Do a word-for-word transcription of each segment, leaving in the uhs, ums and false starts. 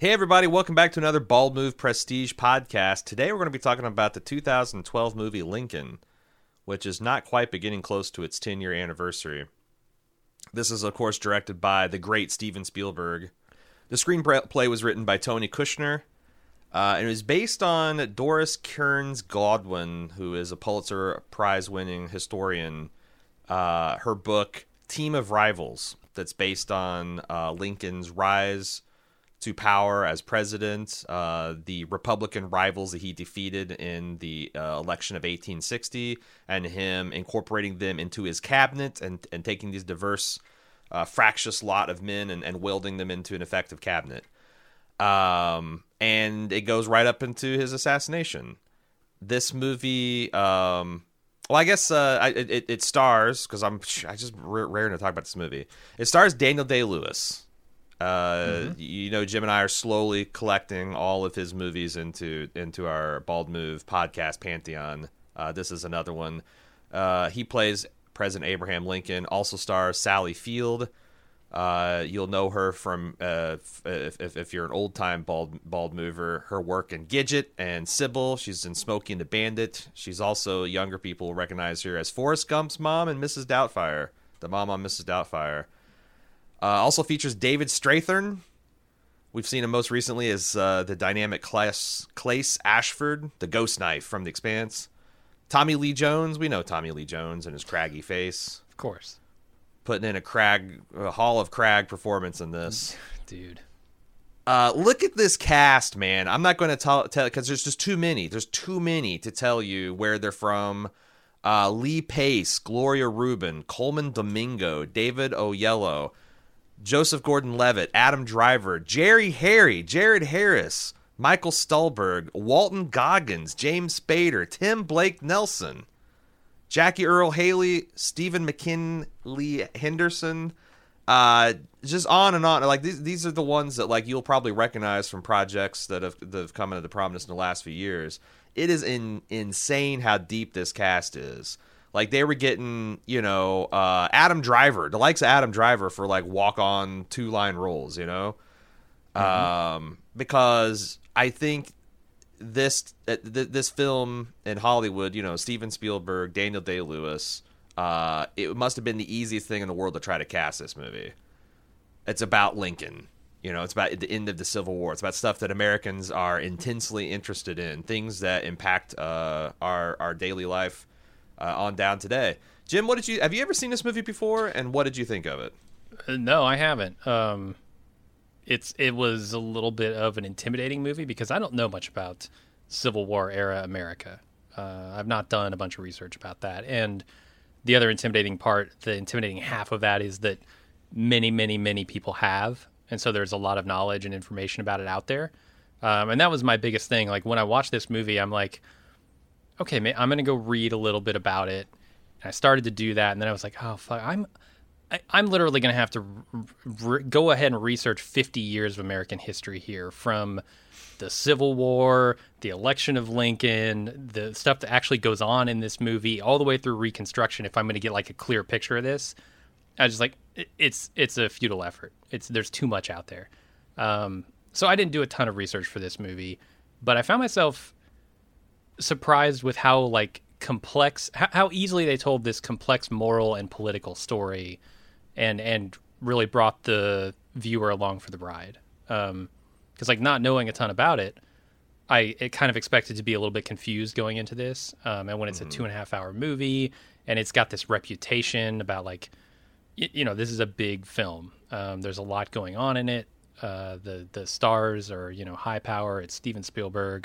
Hey everybody, welcome back to another Bald Move Prestige podcast. Today we're going to be talking about the two thousand twelve movie Lincoln, which is not quite beginning close to its ten-year anniversary. This is, of course, directed by the great Steven Spielberg. The screenplay was written by Tony Kushner, uh, and it was based on Doris Kearns Goodwin, who is a Pulitzer Prize-winning historian. Uh, her book, Team of Rivals, that's based on uh, Lincoln's rise to power as president, uh, the Republican rivals that he defeated in the uh, election of eighteen sixty, and him incorporating them into his cabinet and, and taking these diverse, uh, fractious lot of men and, and welding them into an effective cabinet. Um, and it goes right up into his assassination. This movie, um, well, I guess uh, I, it, it stars, because I'm I just r- raring to talk about this movie. It stars Daniel Day-Lewis. Uh, mm-hmm. You know, Jim and I are slowly collecting all of his movies into into our Bald Move podcast pantheon. Uh, this is another one. Uh, he plays President Abraham Lincoln. Also stars Sally Field. Uh, you'll know her from uh, if, if if you're an old time bald bald mover. Her work in Gidget and Sybil. She's in Smokey and the Bandit. She's also, younger people recognize her as Forrest Gump's mom and Missus Doubtfire, the mom on Missus Doubtfire. Uh, also features David Strathairn. We've seen him most recently as uh, the dynamic Claes, Claes Ashford, the ghost knife from The Expanse. Tommy Lee Jones. We know Tommy Lee Jones and his craggy face. Of course. Putting in a crag, a Hall of Crag performance in this. Dude. Uh, look at this cast, man. I'm not going to tell, tell because there's just too many. There's too many to tell you where they're from. Uh, Lee Pace, Gloria Rubin, Coleman Domingo, David Oyelowo, Joseph Gordon-Levitt, Adam Driver, Jerry Harry, Jared Harris, Michael Stuhlbarg, Walton Goggins, James Spader, Tim Blake Nelson, Jackie Earle Haley, Stephen McKinley Henderson, uh, just on and on. Like these, these are the ones that like you'll probably recognize from projects that have that have come into prominence in the last few years. It is in, insane how deep this cast is. Like, they were getting, you know, uh, Adam Driver, the likes of Adam Driver for, like, walk-on two-line roles, you know? Mm-hmm. Um, because I think this uh, th- this film in Hollywood, you know, Steven Spielberg, Daniel Day-Lewis, uh, it must have been the easiest thing in the world to try to cast this movie. It's about Lincoln. You know, it's about the end of the Civil War. It's about stuff that Americans are intensely interested in, things that impact uh, our, our daily life. Uh, on down today. Jim, what did you have you ever seen this movie before, and what did you think of it? Uh, no, I haven't. Um, it's it was a little bit of an intimidating movie because I don't know much about Civil War era America. Uh, I've not done a bunch of research about that. And the other intimidating part, the intimidating half of that is that many, many, many people have. And so there's a lot of knowledge and information about it out there. Um, and that was my biggest thing. Like when I watched this movie, I'm like, okay, man, I'm going to go read a little bit about it. And I started to do that, and then I was like, oh, fuck, I'm I, I'm literally going to have to r- r- go ahead and research fifty years of American history here, from the Civil War, the election of Lincoln, the stuff that actually goes on in this movie, all the way through Reconstruction, if I'm going to get like a clear picture of this. I was just like, it, it's it's a futile effort. It's There's too much out there. Um, so I didn't do a ton of research for this movie, but I found myself surprised with how like complex how, how easily they told this complex moral and political story, and and really brought the viewer along for the ride. Um because like not knowing a ton about it, I it kind of expected to be a little bit confused going into this. Um and when it's mm-hmm. a two and a half hour movie and it's got this reputation about like y- you know this is a big film. Um there's a lot going on in it. Uh the the stars are, you know, high power. It's Steven Spielberg.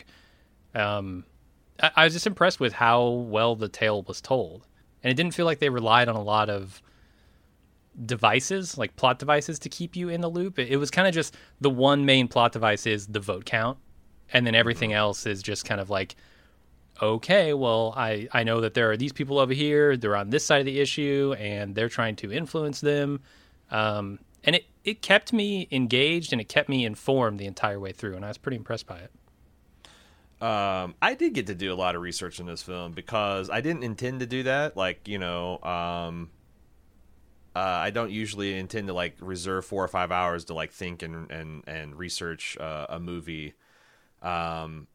um I was just impressed with how well the tale was told. And it didn't feel like they relied on a lot of devices, like plot devices, to keep you in the loop. It was kind of just the one main plot device is the vote count. And then everything mm-hmm. else is just kind of like, okay, well, I, I know that there are these people over here. They're on this side of the issue, and they're trying to influence them. Um, and it, it kept me engaged, and it kept me informed the entire way through. And I was pretty impressed by it. Um, I did get to do a lot of research in this film because I didn't intend to do that. Like, you know, um, Uh, I don't usually intend to like reserve four or five hours to like think and and and research uh, a movie. Um,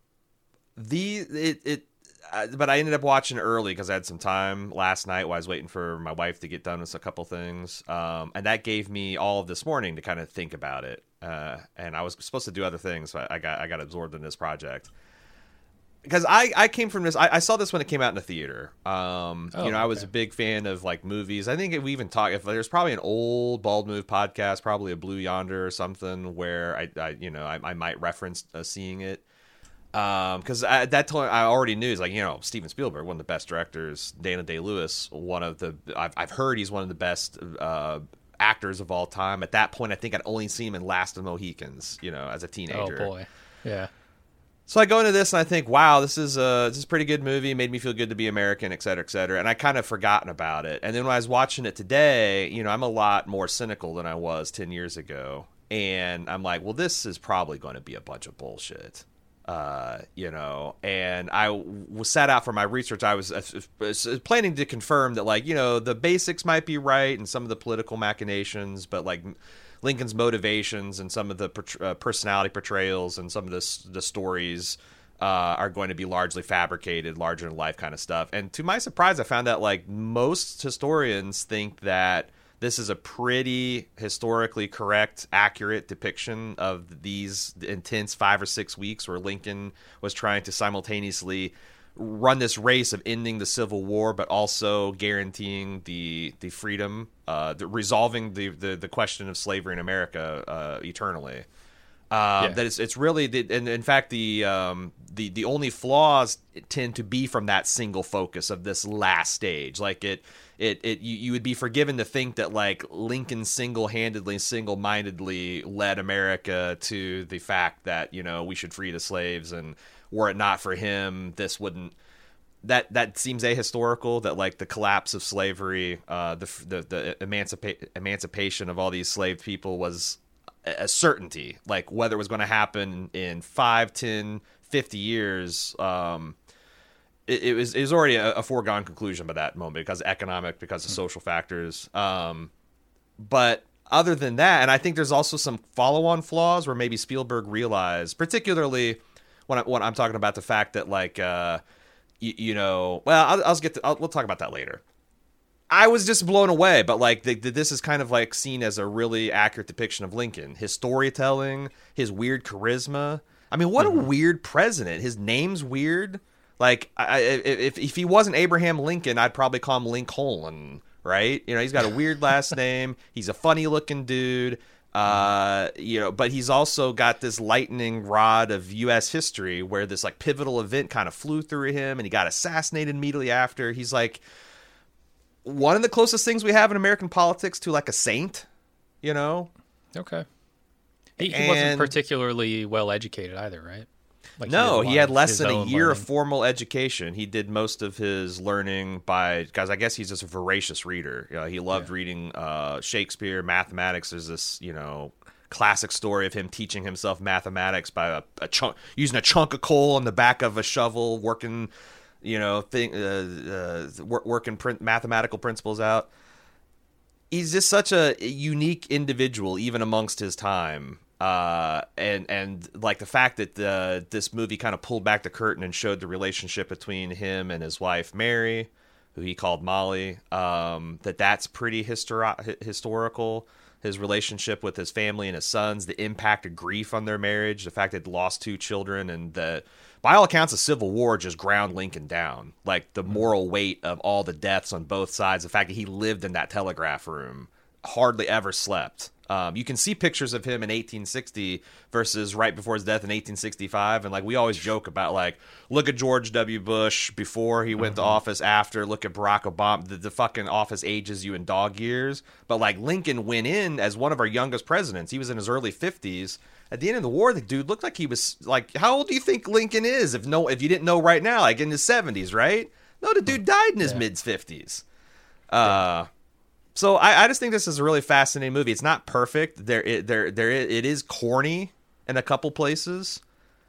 the it it, uh, but I ended up watching early because I had some time last night while I was waiting for my wife to get done with a couple things. Um, and that gave me all of this morning to kind of think about it. Uh, and I was supposed to do other things, but I got I got absorbed in this project. Because I, I came from this, I, I saw this when it came out in the theater. Um, Oh, you know, I was okay. a big fan of like movies. I think we even talked. If there's probably an old Bald Move podcast, probably a Blue Yonder or something, where I, I you know, I, I might reference uh, seeing it. Because um, at that time I already knew, it's like, you know, Steven Spielberg, one of the best directors. Daniel Day-Lewis, one of the, I've I've heard he's one of the best uh, actors of all time. At that point, I think I'd only seen him in Last of the Mohicans, you know, as a teenager. Oh boy, yeah. So I go into this and I think, wow, this is a this is a pretty good movie. Made me feel good to be American, et cetera, et cetera. And I kind of forgotten about it. And then when I was watching it today, you know, I'm a lot more cynical than I was ten years ago. And I'm like, well, this is probably going to be a bunch of bullshit. Uh, you know, and I was set out for my research. I was, I was planning to confirm that, like, you know, the basics might be right and some of the political machinations, but like Lincoln's motivations and some of the uh, personality portrayals and some of the the stories uh, are going to be largely fabricated, larger than life kind of stuff. And to my surprise, I found out like most historians think that this is a pretty historically correct, accurate depiction of these intense five or six weeks where Lincoln was trying to simultaneously run this race of ending the Civil War, but also guaranteeing the the freedom, uh, the, resolving the, the the question of slavery in America uh, eternally. Uh, Yeah. That it's it's really, the, and in fact, the um the the only flaws tend to be from that single focus of this last stage. Like it it it you, you would be forgiven to think that like Lincoln single-handedly, single-mindedly led America to the fact that, you know, we should free the slaves, and were it not for him, this wouldn't. That that seems ahistorical. That like the collapse of slavery, uh, the the the emancipa- emancipation of all these slave people was a certainty. Like whether it was going to happen in five, ten, fifty years, um, it, it was it was already a, a foregone conclusion by that moment because of economic, because of social factors. Um, but other than that, and I think there's also some follow-on flaws where maybe Spielberg realized, particularly when, I, when I'm talking about the fact that like, uh, you, you know, well, I'll, I'll get to, I'll, we'll talk about that later. I was just blown away, but like the, the, this is kind of like seen as a really accurate depiction of Lincoln, his storytelling, his weird charisma. I mean, what mm-hmm. a weird president. His name's weird. Like, I, if if he wasn't Abraham Lincoln, I'd probably call him Lincoln, right? You know, he's got a weird last name. He's a funny looking dude. Uh, you know, but he's also got this lightning rod of U S history where this like pivotal event kind of flew through him, and he got assassinated immediately after. He's like one of the closest things we have in American politics to like a saint, you know? Okay. He, he And- wasn't particularly well educated either, right? Like No, did a he lot had of less his than a own year of learning. formal education. He did most of his learning by, guys, I guess he's just a voracious reader. You know, he loved Yeah. reading uh, Shakespeare, mathematics. There's this, you know, classic story of him teaching himself mathematics by a, a chunk, using a chunk of coal on the back of a shovel, working, you know, thing, uh, uh, wor- working print, mathematical principles out. He's just such a unique individual, even amongst his time. Uh, and and like the fact that the this movie kind of pulled back the curtain and showed the relationship between him and his wife Mary, who he called Molly. Um, that that's pretty histori- historical. His relationship with his family and his sons, the impact of grief on their marriage, the fact that they'd lost two children, and the by all accounts, the Civil War just ground Lincoln down. Like the moral weight of all the deaths on both sides, the fact that he lived in that telegraph room, hardly ever slept. Um, you can see pictures of him in eighteen sixty versus right before his death in eighteen sixty-five. And like, we always joke about like, look at George W. Bush before he went Mm-hmm. to office, after, look at Barack Obama. The, the fucking office ages you in dog years. But like Lincoln went in as one of our youngest presidents. He was in his early fifties. At the end of the war, the dude looked like he was like, how old do you think Lincoln is? If no, if you didn't know right now, like in his seventies, right? No, the dude died in his Yeah. mid fifties. Uh, So I, I just think this is a really fascinating movie. It's not perfect. There, it, there, there. It is corny in a couple places,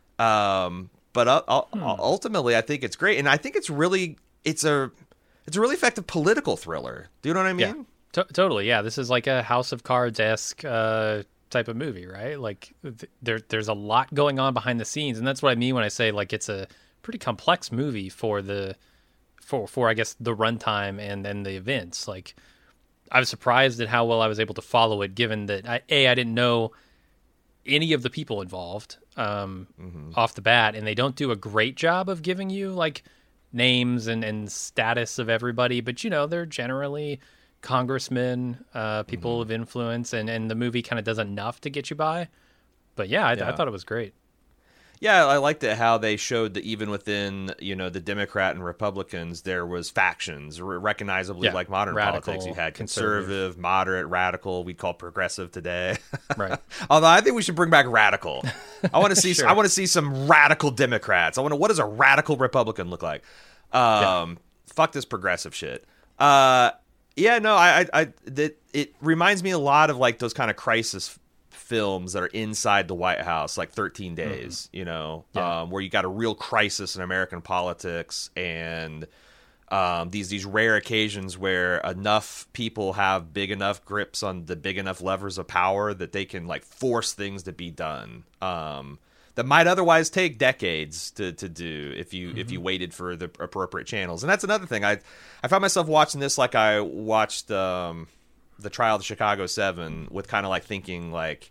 um, but uh, uh, Hmm. ultimately, I think it's great, and I think it's really, it's a, it's a really effective political thriller. Do you know what I mean? Yeah, T- totally, yeah. This is like a House of Cards esque uh, type of movie, right? Like th- there, there's a lot going on behind the scenes, and that's what I mean when I say like it's a pretty complex movie for the for for I guess the runtime and and the events. Like I was surprised at how well I was able to follow it, given that I, a I didn't know any of the people involved um, mm-hmm. off the bat, and they don't do a great job of giving you like names and, and status of everybody, but you know they're generally congressmen, uh, people mm-hmm. of influence, and, and the movie kind of does enough to get you by. But yeah I, yeah, I thought it was great. Yeah, I liked it how they showed that even within, you know, the Democrat and Republicans, there was factions, recognizably yeah, like modern radical, politics. You had conservative, conservative, moderate, radical. We'd call progressive today. Right. Although I think we should bring back radical. I want to see. Sure. I want to see some radical Democrats. I want to. What does a radical Republican look like? Um, yeah. Fuck this progressive shit. Uh, yeah, no, I, I, I that it reminds me a lot of like those kind of crisis films that are inside the White House, like thirteen days, mm-hmm. you know, yeah. um, where you got a real crisis in American politics and um, these these rare occasions where enough people have big enough grips on the big enough levers of power that they can like force things to be done um, that might otherwise take decades to, to do if you mm-hmm. if you waited for the appropriate channels. And that's another thing. I I found myself watching this like I watched um, the trial of the Chicago Seven with kind of like thinking like,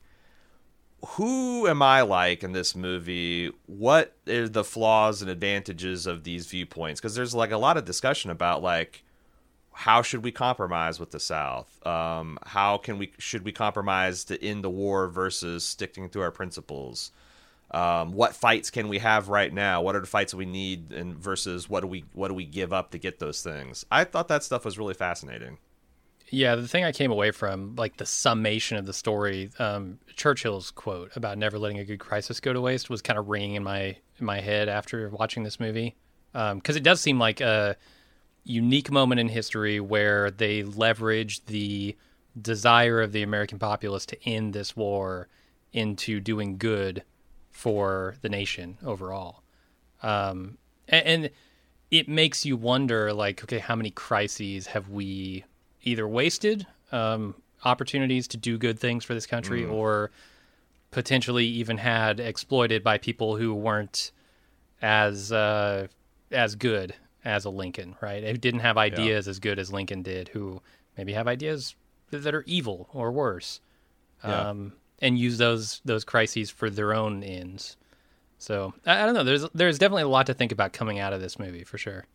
who am I like in this movie? What are the flaws and advantages of these viewpoints? Because there's like a lot of discussion about like how should we compromise with the South? Um, how can we should we compromise to end the war versus sticking to our principles? Um, what fights can we have right now? What are the fights we need, and versus what do we what do we give up to get those things? I thought that stuff was really fascinating. Yeah, the thing I came away from, like the summation of the story, um, Churchill's quote about never letting a good crisis go to waste was kind of ringing in my in my head after watching this movie. Because um, it does seem like a unique moment in history where they leveraged the desire of the American populace to end this war into doing good for the nation overall. Um, and, and it makes you wonder, like, okay, how many crises have we either wasted um, opportunities to do good things for this country mm. or potentially even had exploited by people who weren't as uh, as good as a Lincoln, right? Who didn't have ideas yeah. as good as Lincoln did, who maybe have ideas that are evil or worse, yeah. um, and use those those crises for their own ends. So I, I don't know. There's there's definitely a lot to think about coming out of this movie for sure.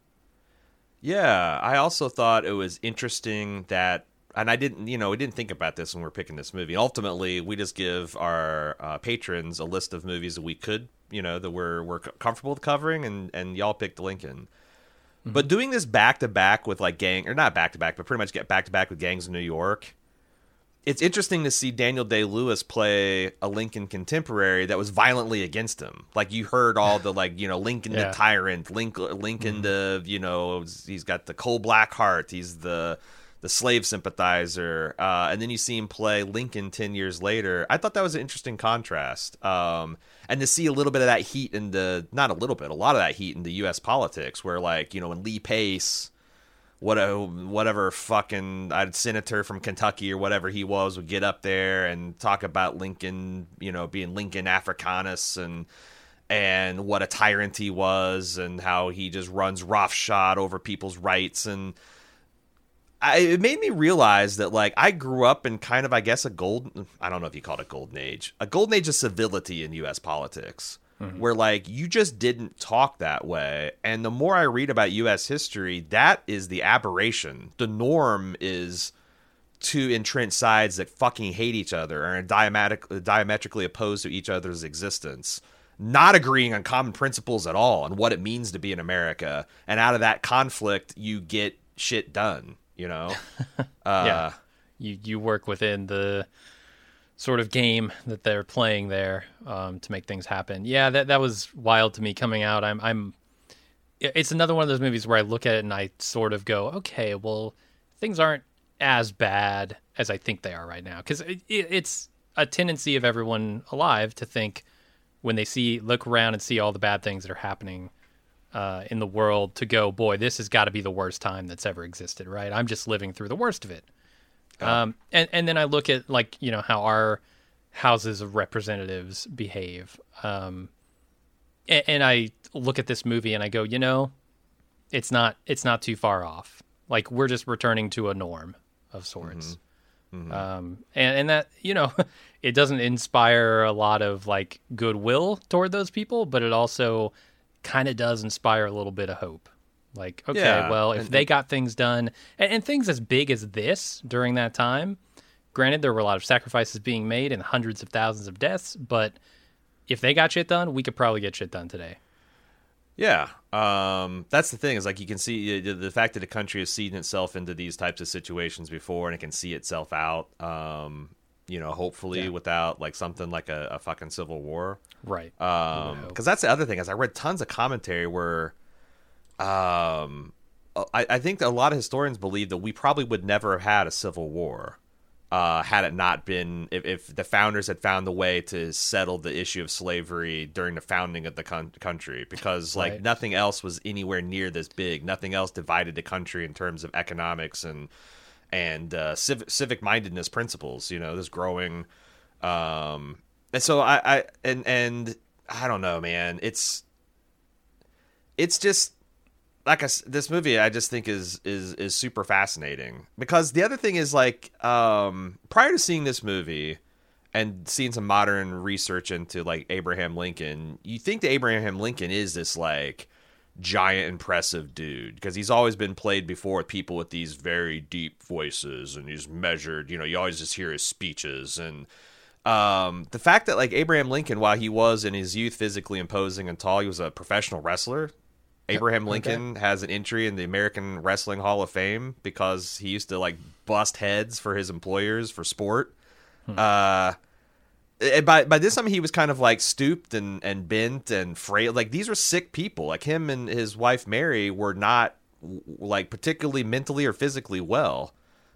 Yeah, I also thought it was interesting that, and I didn't, you know, we didn't think about this when we were picking this movie. Ultimately, we just give our uh, patrons a list of movies that we could, you know, that we're we're comfortable with covering, and, and y'all picked Lincoln. Mm-hmm. But doing this back to back with like gang, or not back to back, but pretty much get back to back with Gangs of New York. It's interesting to see Daniel Day-Lewis play a Lincoln contemporary that was violently against him. Like you heard all the like, you know, Lincoln yeah. the tyrant, Lincoln, Lincoln mm-hmm. the, you know, he's got the cold black heart. He's the the slave sympathizer. Uh, and then you see him play Lincoln ten years later. I thought that was an interesting contrast. Um, and to see a little bit of that heat in the, not a little bit, a lot of that heat in the U S politics where like, you know, when Lee Pace, what a, whatever fucking uh, senator from Kentucky or whatever he was would get up there and talk about Lincoln, you know, being Lincoln Africanus and and what a tyrant he was and how he just runs roughshod over people's rights. And I, it made me realize that, like, I grew up in kind of, I guess, a golden, I don't know if you call it a golden age, a golden age of civility in U S politics. Mm-hmm. Where, like, you just didn't talk that way. And the more I read about U S history, that is the aberration. The norm is two entrenched sides that fucking hate each other and are diametric- diametrically opposed to each other's existence, not agreeing on common principles at all and what it means to be in America. And out of that conflict, you get shit done, you know? uh, yeah. You, you work within the sort of game that they're playing there um, to make things happen. Yeah, that that was wild to me coming out. I'm, I'm. It's another one of those movies where I look at it and I sort of go, okay, well, things aren't as bad as I think they are right now. Because it, it, it's a tendency of everyone alive to think when they see, look around and see all the bad things that are happening uh, in the world to go, boy, this has got to be the worst time that's ever existed, right? I'm just living through the worst of it. Yeah. Um, and, and then I look at, like, you know, how our houses of representatives behave. Um, and, and I look at this movie and I go, you know, it's not it's not too far off. Like, we're just returning to a norm of sorts. Mm-hmm. Mm-hmm. Um, and, and that, you know, it doesn't inspire a lot of, like, goodwill toward those people, but it also kind of does inspire a little bit of hope. Like, okay, yeah, well, if and, they got things done, and, and things as big as this during that time, granted, there were a lot of sacrifices being made and hundreds of thousands of deaths, but if they got shit done, we could probably get shit done today. Yeah, um, that's the thing, is like, you can see the fact that the country has seen itself into these types of situations before, and it can see itself out, um, you know, hopefully yeah. without like something like a, a fucking civil war. Right. Um, because that's the other thing, is I read tons of commentary where um, I, I think that a lot of historians believe that we probably would never have had a civil war. Uh, had it not been, if, if the founders had found a way to settle the issue of slavery during the founding of the con- country, because like right. nothing else was anywhere near this big. Nothing else divided the country in terms of economics and and uh, civ- civic mindedness principles. You know, this growing, um, and so I, I and and I don't know, man. It's it's just. Like I, this movie, I just think is is is super fascinating, because the other thing is, like, um, prior to seeing this movie and seeing some modern research into like Abraham Lincoln, you think that Abraham Lincoln is this like giant, impressive dude, because he's always been played before with people with these very deep voices, and he's measured. You know, you always just hear his speeches, and um, the fact that like Abraham Lincoln, while he was in his youth physically imposing and tall, he was a professional wrestler. Abraham Lincoln okay. has an entry in the American Wrestling Hall of Fame because he used to like bust heads for his employers for sport. Hmm. Uh, and by by this time he was kind of like stooped and, and bent and frail. Like, these were sick people. Like, him and his wife Mary were not like particularly mentally or physically well.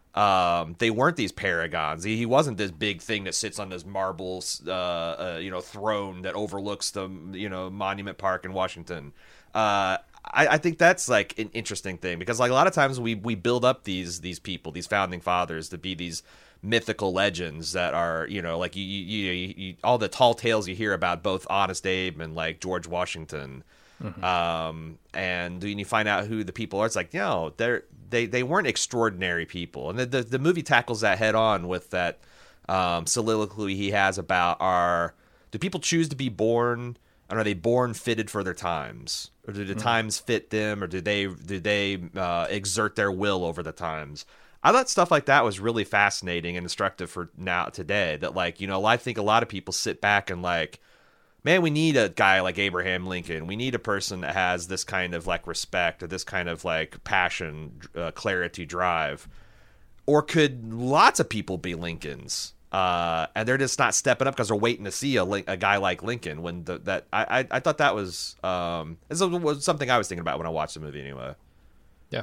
Um, they weren't these paragons. He, he wasn't this big thing that sits on this marble, uh, uh, you know, throne that overlooks the, you know, Monument Park in Washington. Uh, I, I think that's like an interesting thing, because like a lot of times we, we build up these these people, these founding fathers, to be these mythical legends that are, you know, like you, you, you, you all the tall tales you hear about both Honest Abe and like George Washington. Mm-hmm. Um, and when you find out who the people are, it's like, you know, they're they they weren't extraordinary people, and the the, the movie tackles that head on with that um, soliloquy he has about are do people choose to be born, and are they born fitted for their times? Or do the mm-hmm. times fit them, or do they do they uh, exert their will over the times? I thought stuff like that was really fascinating and instructive for now today. That, like, you know, I think a lot of people sit back and like, man, we need a guy like Abraham Lincoln. We need a person that has this kind of like respect, or this kind of like passion, uh, clarity, drive. Or could lots of people be Lincolns? Uh, and they're just not stepping up because they're waiting to see a, a guy like Lincoln. When the, that I, I I thought that was um this was something I was thinking about when I watched the movie anyway. Yeah.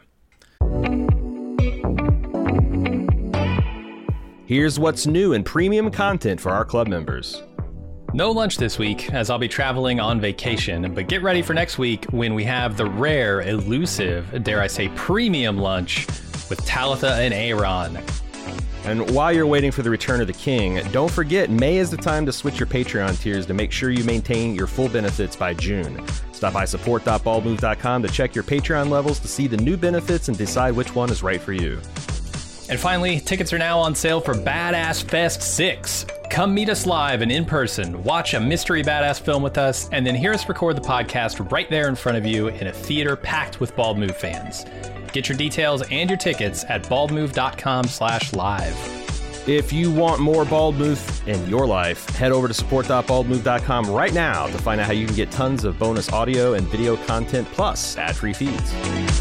Here's what's new in premium content for our club members. No lunch this week, as I'll be traveling on vacation, but get ready for next week when we have the rare, elusive, dare I say, premium lunch with Talitha and Aaron. And while you're waiting for the return of the king, don't forget, May is the time to switch your Patreon tiers to make sure you maintain your full benefits by June. Stop by support dot bald move dot com to check your Patreon levels to see the new benefits and decide which one is right for you. And finally, tickets are now on sale for Badass Fest six. Come meet us live and in person, watch a mystery badass film with us, and then hear us record the podcast right there in front of you in a theater packed with Bald Move fans. Get your details and your tickets at bald move dot com slash live. If you want more Bald Move in your life, head over to support dot bald move dot com right now to find out how you can get tons of bonus audio and video content plus ad-free feeds.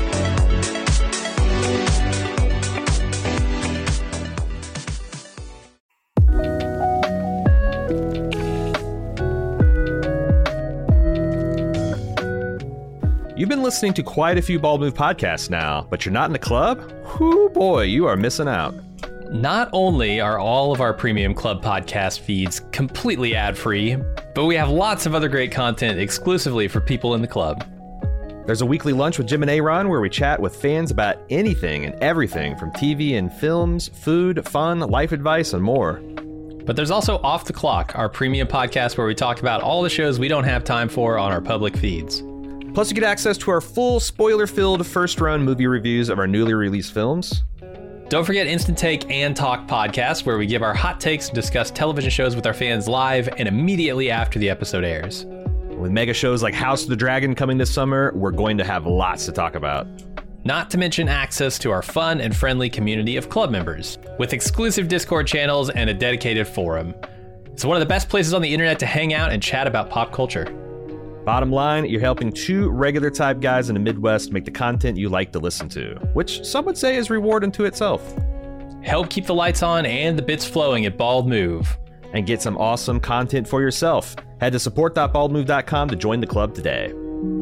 You've been listening to quite a few Bald Move podcasts now, but you're not in the club? Whoo boy, you are missing out. Not only are all of our premium club podcast feeds completely ad-free, but we have lots of other great content exclusively for people in the club. There's a weekly lunch with Jim and Aaron where we chat with fans about anything and everything from T V and films, food, fun, life advice, and more. But there's also Off the Clock, our premium podcast where we talk about all the shows we don't have time for on our public feeds. Plus, you get access to our full spoiler-filled first-run movie reviews of our newly released films. Don't forget Instant Take and Talk podcast, where we give our hot takes and discuss television shows with our fans live and immediately after the episode airs. With mega shows like House of the Dragon coming this summer, we're going to have lots to talk about. Not to mention access to our fun and friendly community of club members, with exclusive Discord channels and a dedicated forum. It's one of the best places on the internet to hang out and chat about pop culture. Bottom line, you're helping two regular type guys in the Midwest make the content you like to listen to, which some would say is reward unto itself. Help keep the lights on and the bits flowing at Bald Move. And get some awesome content for yourself. Head to support dot bald move dot com to join the club today.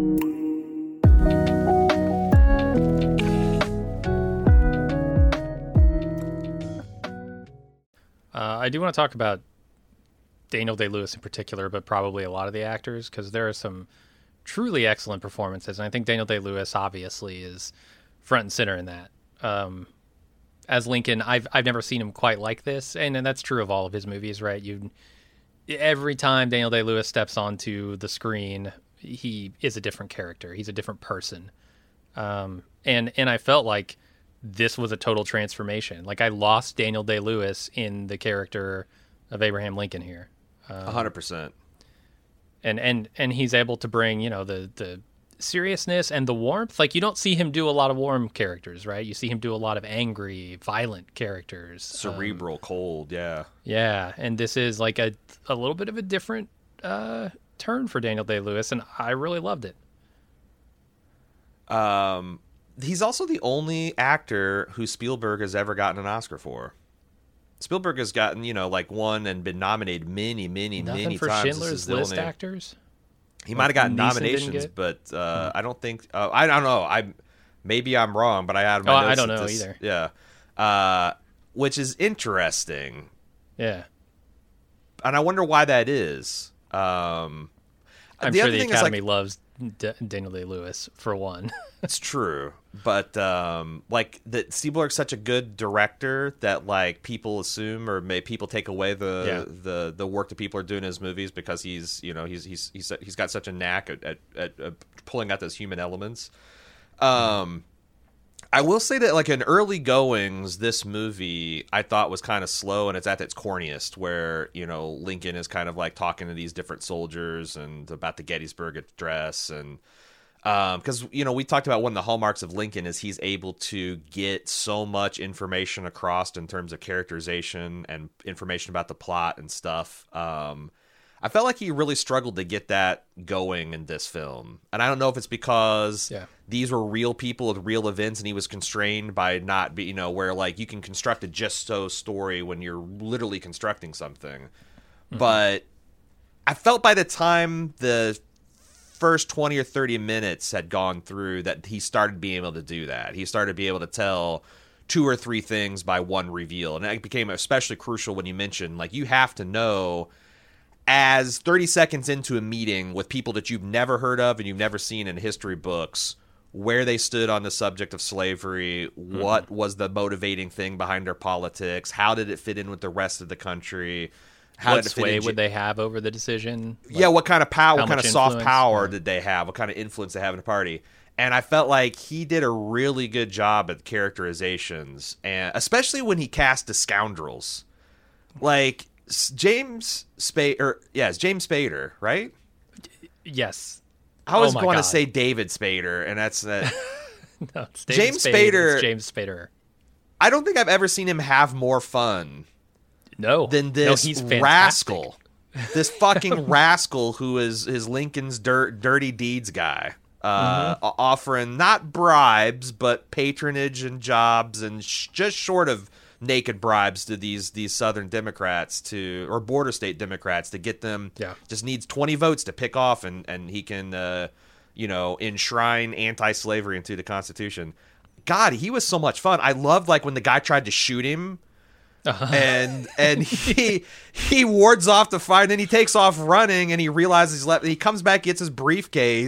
Uh, I do want to talk about Daniel Day-Lewis in particular, but probably a lot of the actors, because there are some truly excellent performances, and I think Daniel Day-Lewis obviously is front and center in that. Um, as Lincoln, I've I've never seen him quite like this, and, and that's true of all of his movies, right? You every time Daniel Day-Lewis steps onto the screen, he is a different character. He's a different person, um, and and I felt like this was a total transformation. Like, I lost Daniel Day-Lewis in the character of Abraham Lincoln here. A hundred percent. And, and, and he's able to bring, you know, the, the seriousness and the warmth. Like, you don't see him do a lot of warm characters, right? You see him do a lot of angry, violent characters. Cerebral, um, cold, yeah. Yeah, and this is like a, a little bit of a different uh, turn for Daniel Day-Lewis, and I really loved it. Um... He's also the only actor who Spielberg has ever gotten an Oscar for. Spielberg has gotten, you know, like won and been nominated many, many, Nothing many for times. Schindler's List actors? He might have gotten Neeson nominations, but uh, hmm. I don't think. Uh, I don't know. I maybe I'm wrong, but I had my oh, notes I don't know this, either. Yeah, uh, which is interesting. Yeah, and I wonder why that is. Um, I'm the sure other the thing Academy is, like, loves D- Daniel Day-Lewis for one. It's true, but um, like that, Spielberg's such a good director that like people assume or may people take away the Yeah. the the work that people are doing in his movies because he's you know he's he's he's he's got such a knack at at, at, at pulling out those human elements. Um, I will say that like in early goings, this movie I thought was kind of slow and it's at its corniest, where you know Lincoln is kind of like talking to these different soldiers and about the Gettysburg Address and. Because, um, you know, we talked about one of the hallmarks of Lincoln is he's able to get so much information across in terms of characterization and information about the plot and stuff. Um, I felt like he really struggled to get that going in this film. And I don't know if it's because yeah. these were real people with real events and he was constrained by not be, you know, where like you can construct a just so story when you're literally constructing something. Mm-hmm. But I felt by the time the first twenty or thirty minutes had gone through that he started being able to do that. He started being able to tell two or three things by one reveal. And it became especially crucial when you mentioned, like, you have to know as thirty seconds into a meeting with people that you've never heard of and you've never seen in history books, where they stood on the subject of slavery, mm-hmm. what was the motivating thing behind their politics, how did it fit in with the rest of the country, How what sway would they have over the decision? Like, yeah, what kind of power, what kind of soft influence? power yeah. did they have? What kind of influence they have in the party? And I felt like he did a really good job at characterizations, and especially when he cast the scoundrels, like James Spader. Or, yes, James Spader, right? Yes. I was oh going God. to say David Spader, and that's that. no, it's David James Spade, Spader. it's James Spader. I don't think I've ever seen him have more fun. No, than this no, he's rascal, this fucking rascal who is is Lincoln's dirt, dirty deeds guy, uh, mm-hmm. offering not bribes but patronage and jobs and sh- just short of naked bribes to these these Southern Democrats to or border state Democrats to get them. Yeah. Just needs twenty votes to pick off and and he can uh, you know enshrine anti-slavery into the Constitution. God, he was so much fun. I loved like when the guy tried to shoot him. Uh-huh. And and he he wards off the fire, and then he takes off running, and he realizes he's left. He comes back, gets his briefcase,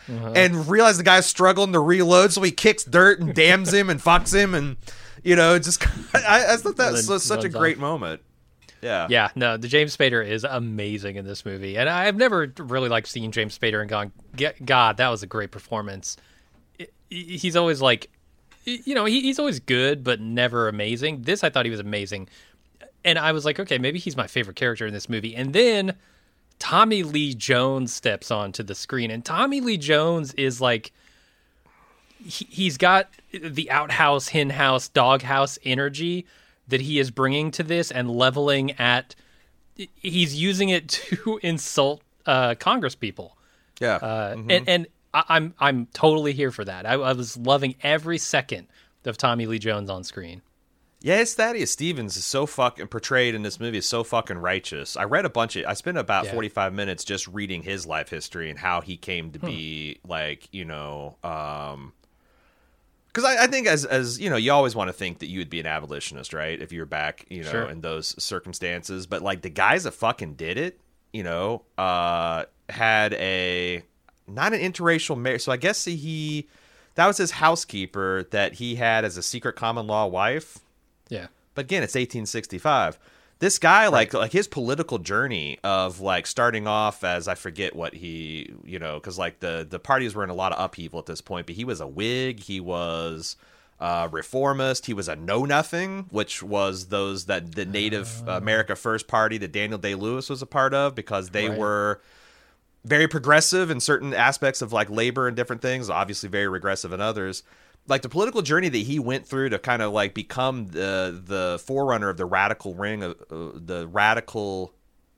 uh-huh. and realize the guy's struggling to reload, so he kicks dirt and dams him and fucks him, and you know, just I, I thought that was so, such a great off. moment. Yeah, yeah. No, the James Spader is amazing in this movie, and I've never really like seen James Spader and gone, God, that was a great performance. He's always like, you know, he's always good, but never amazing. This, I thought he was amazing, and I was like, okay, maybe he's my favorite character in this movie, and then Tommy Lee Jones steps onto the screen, and Tommy Lee Jones is like, he, he's got the outhouse, hen house, dog house energy that he is bringing to this and leveling at. He's using it to insult uh, Congress people. Yeah, uh, mm-hmm. and and I, I'm I'm totally here for that. I, I was loving every second of Tommy Lee Jones on screen. Yes, Thaddeus Stevens is so fucking portrayed in this movie is so fucking righteous. I read a bunch of. I spent about yeah. forty-five minutes just reading his life history and how he came to hmm. be like, you know, um, because I, I think as as you know, you always want to think that you would be an abolitionist, right? If you're back, you know, sure. in those circumstances. But like the guys that fucking did it, you know, uh, had a not an interracial marriage. So I guess he that was his housekeeper that he had as a secret common law wife. Yeah. But again, it's eighteen sixty-five. This guy, right. like like his political journey of like starting off as I forget what he, you know, because like the, the parties were in a lot of upheaval at this point, but he was a Whig, he was a reformist, he was a Know Nothing, which was those that the Native uh, America First Party that Daniel Day-Lewis was a part of because they right. were very progressive in certain aspects of like labor and different things, obviously very regressive in others. Like the political journey that he went through to kind of like become the the forerunner of the radical ring of uh, the radical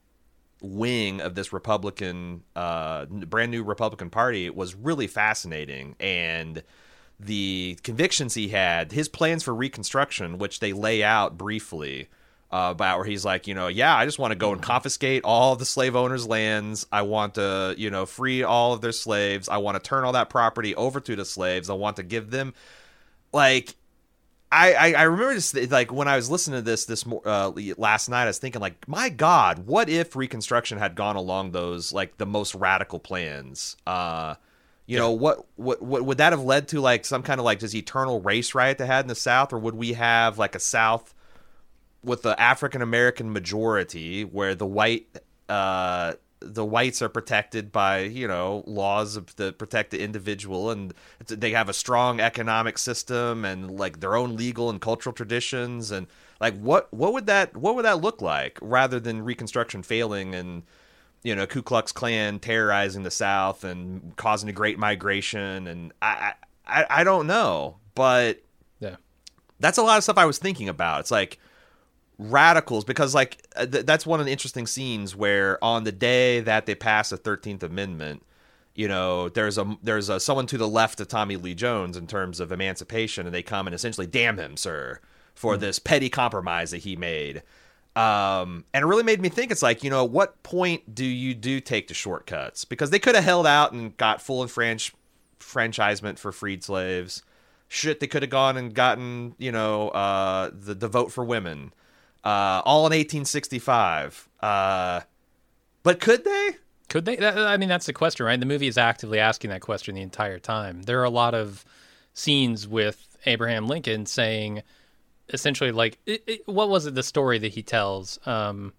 wing of this Republican, uh, brand new Republican Party was really fascinating. And the convictions he had, his plans for Reconstruction, which they lay out briefly uh, about where he's like, you know, yeah, I just want to go and confiscate all of the slave owners' lands. I want to, you know, free all of their slaves. I want to turn all that property over to the slaves. I want to give them, like, I, I, I remember just like when I was listening to this this uh, last night, I was thinking like, my God, what if Reconstruction had gone along those like the most radical plans? Uh, you yeah. know, what, what what would that have led to? Like some kind of like this eternal race riot they had in the South, or would we have like a South with the African American majority where the white uh, the whites are protected by, you know, laws of the protect the individual, and they have a strong economic system and like their own legal and cultural traditions, and like what what would that what would that look like rather than Reconstruction failing and, you know, Ku Klux Klan terrorizing the South and causing a great migration? And I I, I don't know, but yeah, that's a lot of stuff I was thinking about. It's like radicals, because like th- that's one of the interesting scenes where on the day that they pass the thirteenth Amendment, you know, there's a there's a someone to the left of Tommy Lee Jones in terms of emancipation, and they come and essentially damn him, sir, for mm-hmm. this petty compromise that he made. Um, and it really made me think, it's like, you know, at what point do you do take the shortcuts? Because they could have held out and got full enfranch- enfranchisement for freed slaves. Shit, they could have gone and gotten, you know, uh, the, the vote for women. Uh, all in eighteen sixty-five. Uh, but could they? Could they? That, I mean, that's the question, right? The movie is actively asking that question the entire time. There are a lot of scenes with Abraham Lincoln saying, essentially, like, it, it, what was it, the story that he tells? Um,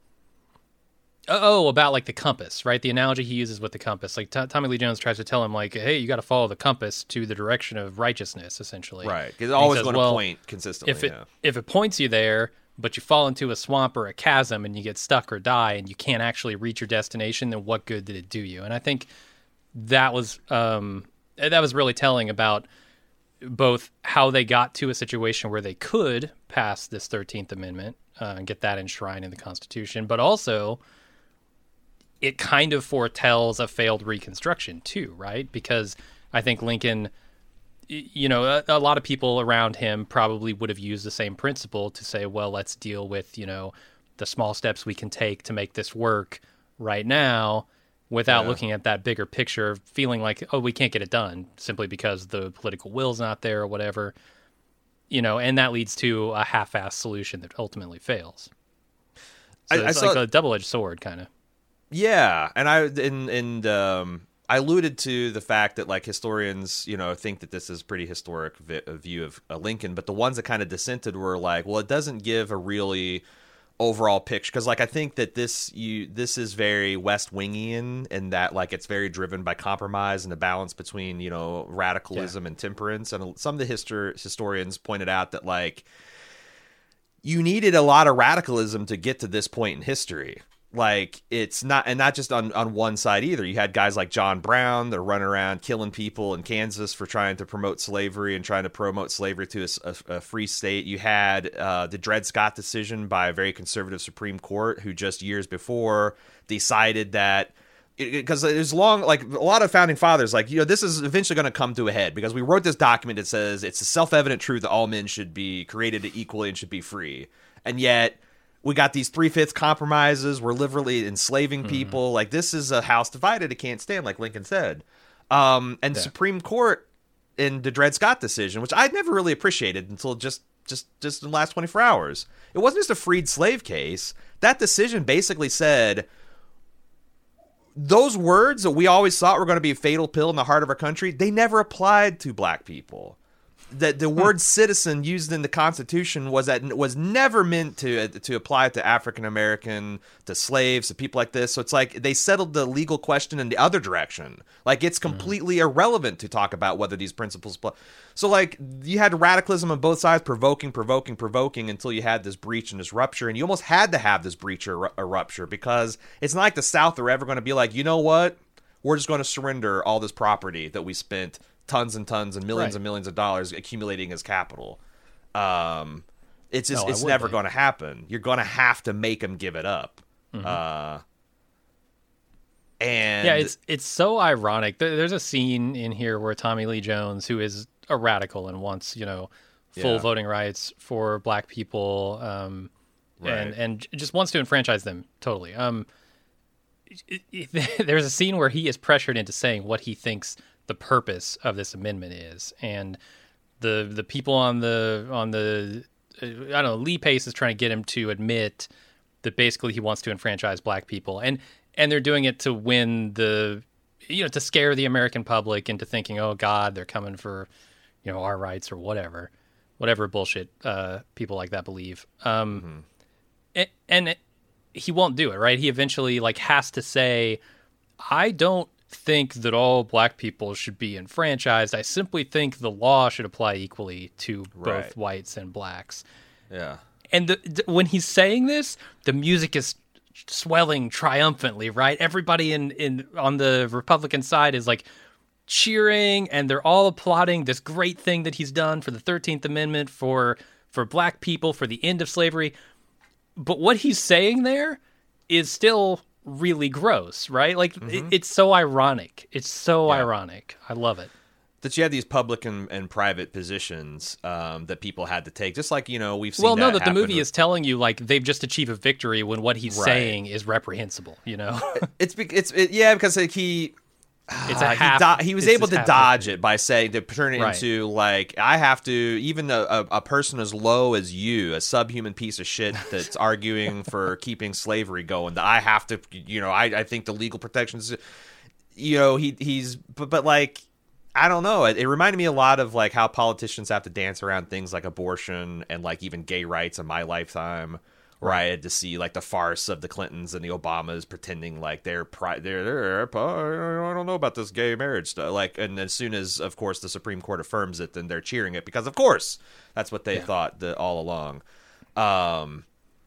oh, about, like, the compass, right? The analogy he uses with the compass. Like, T- Tommy Lee Jones tries to tell him, like, hey, you got to follow the compass to the direction of righteousness, essentially. Right, because it's always going to well, point consistently. If it, yeah. if it points you there, but you fall into a swamp or a chasm and you get stuck or die and you can't actually reach your destination, then what good did it do you? And I think that was um, that was really telling about both how they got to a situation where they could pass this thirteenth Amendment uh, and get that enshrined in the Constitution, but also it kind of foretells a failed Reconstruction too, right? Because I think Lincoln, you know, a, a lot of people around him probably would have used the same principle to say, well, let's deal with, you know, the small steps we can take to make this work right now without yeah. looking at that bigger picture, feeling like, oh, we can't get it done simply because the political will's not there or whatever, you know, and that leads to a half-assed solution that ultimately fails. So I, it's I like saw, a double-edged sword, kind of. Yeah, and I and and um. I alluded to the fact that like historians, you know, think that this is a pretty historic vi- view of uh, Lincoln, but the ones that kind of dissented were like, well, it doesn't give a really overall picture, because like I think that this you this is very West Wingian in that like it's very driven by compromise and the balance between, you know, radicalism yeah. and temperance. And some of the histor- historians pointed out that like you needed a lot of radicalism to get to this point in history. Like it's not, and not just on, on one side either. You had guys like John Brown that are running around killing people in Kansas for trying to promote slavery and trying to promote slavery to a, a, a free state. You had uh, the Dred Scott decision by a very conservative Supreme Court who just years before decided that, because it, it was long, like a lot of founding fathers, like, you know, this is eventually going to come to a head because we wrote this document that says it's a self-evident truth that all men should be created equally and should be free. And yet we got these three-fifths compromises. We're literally enslaving people. Mm-hmm. Like, this is a house divided it can't stand, like Lincoln said. Um, and yeah. Supreme Court in the Dred Scott decision, which I'd never really appreciated until just, just, just in the last twenty-four hours. It wasn't just a freed slave case. That decision basically said those words that we always thought were going to be a fatal pill in the heart of our country, they never applied to black people. That the word citizen used in the Constitution was that was never meant to to apply to African American, to slaves, to people like this. So it's like they settled the legal question in the other direction. Like it's completely mm-hmm. irrelevant to talk about whether these principles apply. So like you had radicalism on both sides, provoking, provoking, provoking until you had this breach and this rupture, and you almost had to have this breach or a rupture because it's not like the South are ever going to be like, you know what, we're just going to surrender all this property that we spent tons and tons and millions right. and millions of dollars accumulating as capital. Um, it's just, no, it's never going to happen. You're going to have to make them give it up. Mm-hmm. Uh, and yeah, it's it's so ironic. There's a scene in here where Tommy Lee Jones, who is a radical and wants, you know, full yeah. voting rights for black people, um, right. and and just wants to enfranchise them totally. Um, it, it, there's a scene where he is pressured into saying what he thinks the purpose of this amendment is, and the the people on the on the uh, I don't know, Lee Pace is trying to get him to admit that basically he wants to enfranchise black people, and and they're doing it to win the, you know, to scare the American public into thinking, oh God, they're coming for, you know, our rights or whatever whatever bullshit uh people like that believe. um mm-hmm. and, and it, he won't do it, right? He eventually like has to say, I don't think that all black people should be enfranchised. I simply think the law should apply equally to right. both whites and blacks. Yeah. And the, the, when he's saying this, the music is swelling triumphantly, right? Everybody in, in on the Republican side is like cheering, and they're all applauding this great thing that he's done for the thirteenth Amendment, for for black people, for the end of slavery. But what he's saying there is still really gross, right? Like mm-hmm. it, it's so ironic. It's so yeah. ironic. I love it. That you had these public and, and private positions um, that people had to take, just like, you know, we've seen. Well, that no, that the movie with... is telling you like they've just achieved a victory when what he's right. saying is reprehensible. You know, it's it's it, yeah, because like he. It's a uh, half, he, do- he was able to dodge victory. it by saying to turn it right. into like, I have to, even a, a, a person as low as you, a subhuman piece of shit that's arguing for keeping slavery going, that I have to, you know, I, I think the legal protections, you know, he he's, but, but like, I don't know. It, it reminded me a lot of like how politicians have to dance around things like abortion and like even gay rights in my lifetime. Where I had to see like the farce of the Clintons and the Obamas pretending like they're pri- they're, they're I don't know about this gay marriage stuff. Like, and as soon as, of course, the Supreme Court affirms it, then they're cheering it because, of course, that's what they yeah. thought the, all along. Um,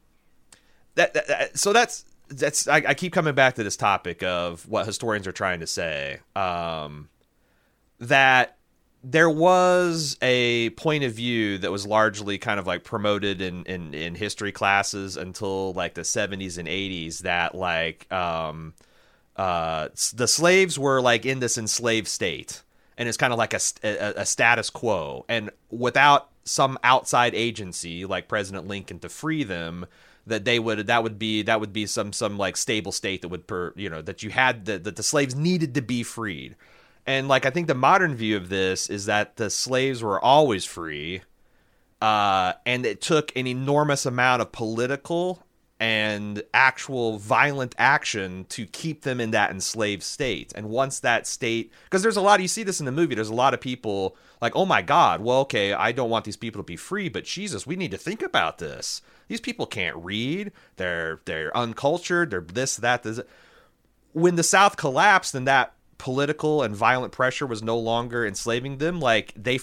that, that, that so that's that's I, I keep coming back to this topic of what historians are trying to say. Um, that. There was a point of view that was largely kind of like promoted in, in, in history classes until like the seventies and eighties that like um, uh, the slaves were like in this enslaved state, and it's kind of like a, a, a status quo, and without some outside agency like President Lincoln to free them, that they would that would be that would be some some like stable state that would per you know that you had the, that the slaves needed to be freed. And, like, I think the modern view of this is that the slaves were always free, uh, and it took an enormous amount of political and actual violent action to keep them in that enslaved state. And once that state, because there's a lot, you see this in the movie, there's a lot of people like, oh my God, well, okay, I don't want these people to be free, but Jesus, we need to think about this. These people can't read. They're they're uncultured. They're this, that, this. When the South collapsed and that political and violent pressure was no longer enslaving them, like they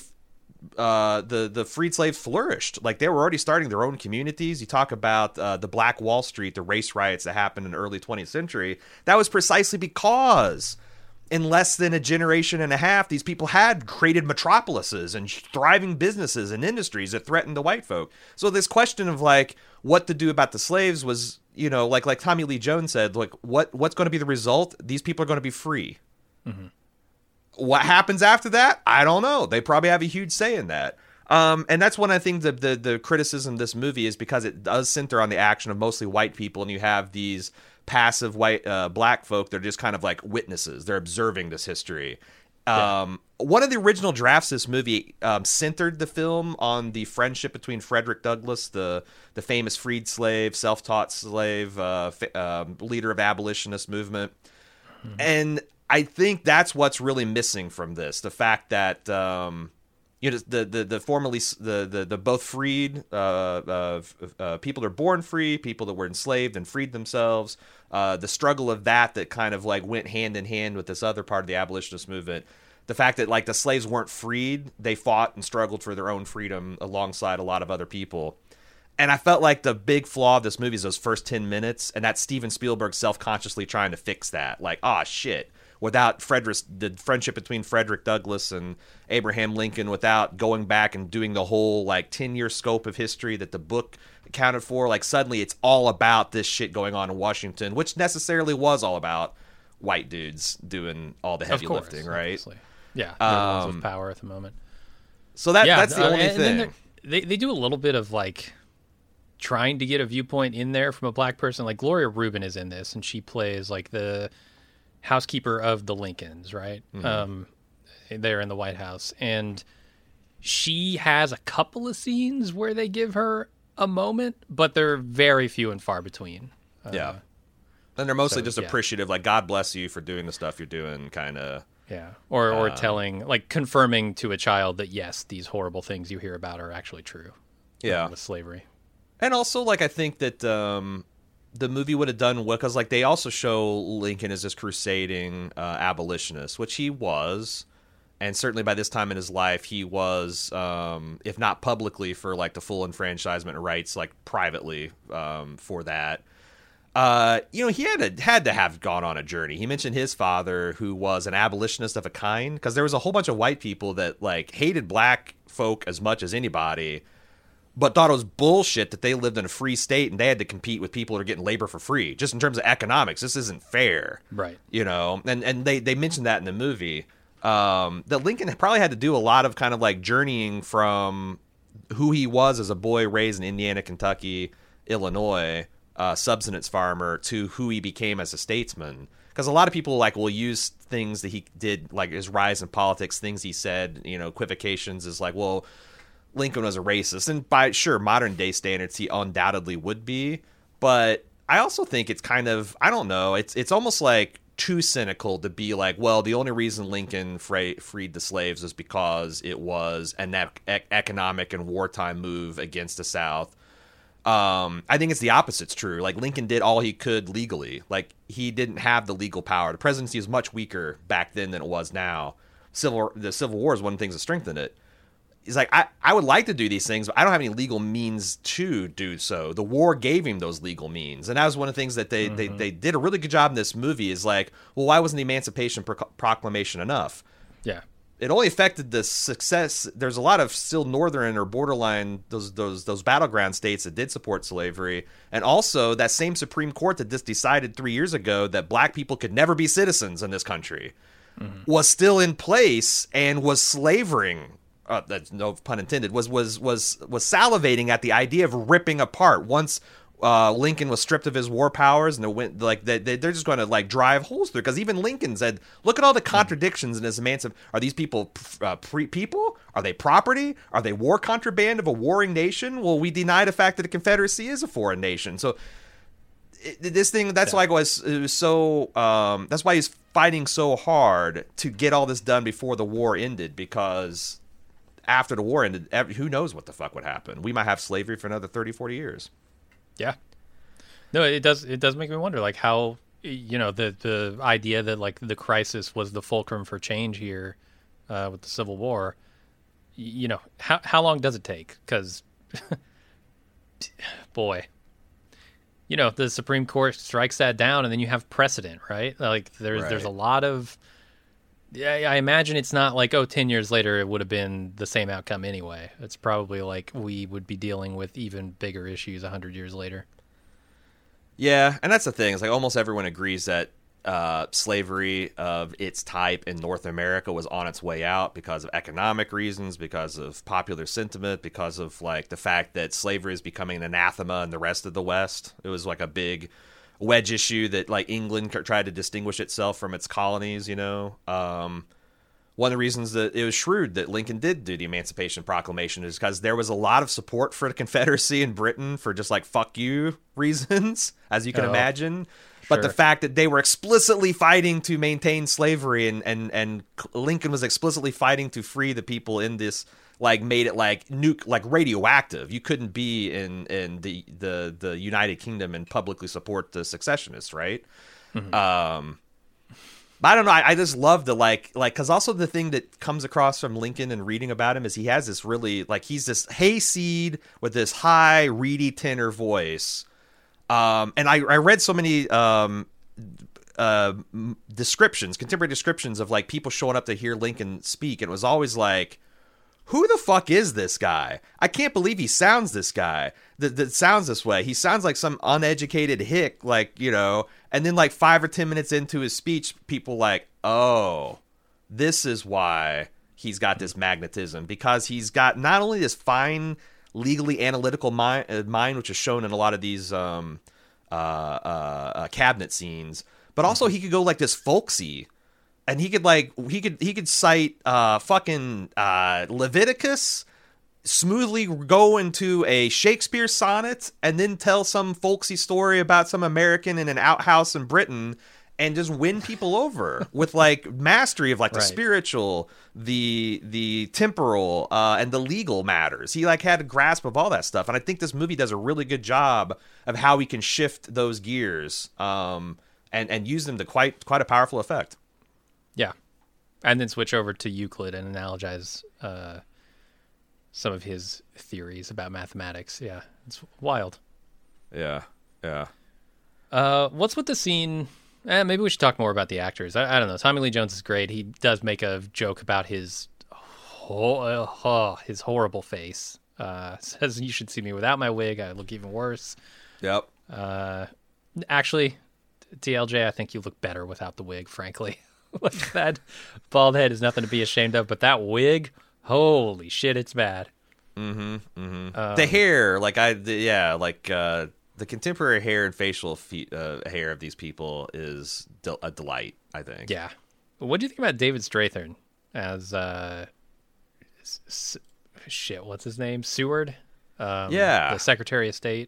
uh the the freed slaves flourished. Like they were already starting their own communities. You talk about uh the Black Wall Street, the race riots that happened in the early twentieth century. That was precisely because in less than a generation and a half, these people had created metropolises and thriving businesses and industries that threatened the white folk. So this question of like what to do about the slaves was, you know, like like Tommy Lee Jones said, like what what's going to be the result? These people are going to be free. Mm-hmm. What happens after that? I don't know. They probably have a huge say in that. Um, and that's one of the things, the, the, the criticism of this movie is because it does center on the action of mostly white people, and you have these passive white uh, black folk. They're just kind of like witnesses. They're observing this history. Yeah. Um, one of the original drafts of this movie um, centered the film on the friendship between Frederick Douglass, the the famous freed slave, self-taught slave, uh, fa- uh, leader of abolitionist movement. Mm-hmm. And I think that's what's really missing from this. The fact that, um, you know, the, the, the formerly, the, the, the both freed, uh, uh, uh, people that are born free, people that were enslaved and freed themselves, uh, the struggle of that, that kind of like went hand in hand with this other part of the abolitionist movement. The fact that like the slaves weren't freed, they fought and struggled for their own freedom alongside a lot of other people. And I felt like the big flaw of this movie is those first ten minutes, and that's Steven Spielberg self-consciously trying to fix that. Like, ah, oh, shit. Without Frederick, the friendship between Frederick Douglass and Abraham Lincoln, without going back and doing the whole like ten-year scope of history that the book accounted for, like suddenly it's all about this shit going on in Washington, which necessarily was all about white dudes doing all the heavy of course, lifting, right? Obviously. Yeah, they're the ones Um, with power at the moment. So that Yeah, that's the uh, only and then thing. They they do a little bit of like trying to get a viewpoint in there from a black person. Like Gloria Rubin is in this, and she plays like the housekeeper of the Lincolns, right? Mm-hmm. Um, there in the White House, and she has a couple of scenes where they give her a moment, but they're very few and far between. Uh, yeah, and they're mostly so, just yeah. appreciative, like God bless you for doing the stuff you're doing, kind of. Yeah, or or Um, telling, like confirming to a child that yes, these horrible things you hear about are actually true. Yeah, with slavery, and also like I think that um, the movie would have done well because like they also show Lincoln as this crusading uh, abolitionist, which he was, and certainly by this time in his life he was, um, if not publicly for like the full enfranchisement of rights, like privately um, for that. Uh, you know, he had to, had to have gone on a journey. He mentioned his father, who was an abolitionist of a kind, because there was a whole bunch of white people that like hated black folk as much as anybody, but thought it was bullshit that they lived in a free state and they had to compete with people that are getting labor for free. Just in terms of economics, this isn't fair, right? You know, and and they they mentioned that in the movie. Um, that Lincoln probably had to do a lot of kind of like journeying from who he was as a boy raised in Indiana, Kentucky, Illinois. Uh, subsistence farmer to who he became as a statesman, because a lot of people like will use things that he did, like his rise in politics, things he said, you know, equivocations is like, well, Lincoln was a racist, and by sure modern day standards he undoubtedly would be, but I also think it's kind of, I don't know, it's it's almost like too cynical to be like, well, the only reason Lincoln fra- freed the slaves was because it was an e- economic and wartime move against the South. Um, I think it's the opposite's true. Like Lincoln did all he could legally. Like he didn't have the legal power. The presidency was much weaker back then than it was now. Civil the Civil War is one of the things that strengthened it. He's like, I, I would like to do these things, but I don't have any legal means to do so. The war gave him those legal means. And that was one of the things that they, mm-hmm. they, they did a really good job in this movie is like, well, why wasn't the Emancipation Pro- Proclamation enough? Yeah. It only affected the success. There's a lot of still northern or borderline those those those battleground states that did support slavery, and also that same Supreme Court that just decided three years ago that black people could never be citizens in this country mm-hmm. was still in place and was slavering. Uh, that's no pun intended. Was was was was salivating at the idea of ripping apart once. Uh, Lincoln was stripped of his war powers, and they went like they, they they're just going to like drive holes through. Because even Lincoln said, "Look at all the contradictions in his emancipation. Are these people uh, pre- people? Are they property? Are they war contraband of a warring nation? Well, we deny the fact that the Confederacy is a foreign nation." So it, this thing. That's Yeah. why it was, it was so. Um, that's why he's fighting so hard to get all this done before the war ended, because after the war ended, every, who knows what the fuck would happen? We might have slavery for another thirty, forty years. Yeah. No, it does. It does make me wonder, like how you know the the idea that like the crisis was the fulcrum for change here uh, with the Civil War. You know, how how long does it take? Because, boy, you know, the Supreme Court strikes that down, and then you have precedent, right? Like there's Right. there's a lot of. Yeah, I imagine it's not like, oh, ten years later it would have been the same outcome anyway. It's probably like we would be dealing with even bigger issues one hundred years later. Yeah, and that's the thing. It's like almost everyone agrees that uh, slavery of its type in North America was on its way out because of economic reasons, because of popular sentiment, because of like the fact that slavery is becoming an anathema in the rest of the West. It was like a big wedge issue that like England tried to distinguish itself from its colonies, you know. Um, one of the reasons that it was shrewd that Lincoln did do the Emancipation Proclamation is because there was a lot of support for the Confederacy in Britain for just like fuck you reasons, as you can Oh, imagine. But the sure. fact that they were explicitly fighting to maintain slavery and, and, and Lincoln was explicitly fighting to free the people in this, like made it like nuke, like radioactive. You couldn't be in, in the, the, the United Kingdom and publicly support the secessionists, right? Mm-hmm. Um, but I don't know. I, I just love the like, like, because also the thing that comes across from Lincoln and reading about him is he has this really like he's this hayseed with this high, reedy tenor voice. Um, and I, I read so many um, uh, descriptions, contemporary descriptions of like people showing up to hear Lincoln speak, and it was always like, who the fuck is this guy? I can't believe he sounds this guy. That, that sounds this way. He sounds like some uneducated hick, like, you know, and then like five or ten minutes into his speech, people like, oh, this is why he's got this magnetism, because he's got not only this fine, legally analytical mind, uh, mind which is shown in a lot of these um, uh, uh, uh, cabinet scenes, but also he could go like this folksy. And he could like he could he could cite uh, fucking uh, Leviticus, smoothly go into a Shakespeare sonnet, and then tell some folksy story about some American in an outhouse in Britain, and just win people over with like mastery of like the Right. spiritual, the the temporal, uh, and the legal matters. He like had a grasp of all that stuff, and I think this movie does a really good job of how he can shift those gears um, and and use them to quite quite a powerful effect. Yeah. And then switch over to Euclid and analogize uh, some of his theories about mathematics. Yeah, it's wild. Yeah, yeah. Uh, what's with the scene? Eh, maybe we should talk more about the actors. I, I don't know. Tommy Lee Jones is great. He does make a joke about his ho- oh, his horrible face. Uh, says, you should see me without my wig. I look even worse. Yep. Uh, actually, T L J, I think you look better without the wig, frankly. Like that bald head is nothing to be ashamed of, but that wig, holy shit, it's bad. Mm-hmm. Mm-hmm. Um, the hair, like I, the, yeah, like uh, the contemporary hair and facial fe- uh, hair of these people is del- a delight, I think. Yeah. What do you think about David Strathern as uh, s- s- shit? What's his name? Seward. Um, Yeah. the Secretary of State.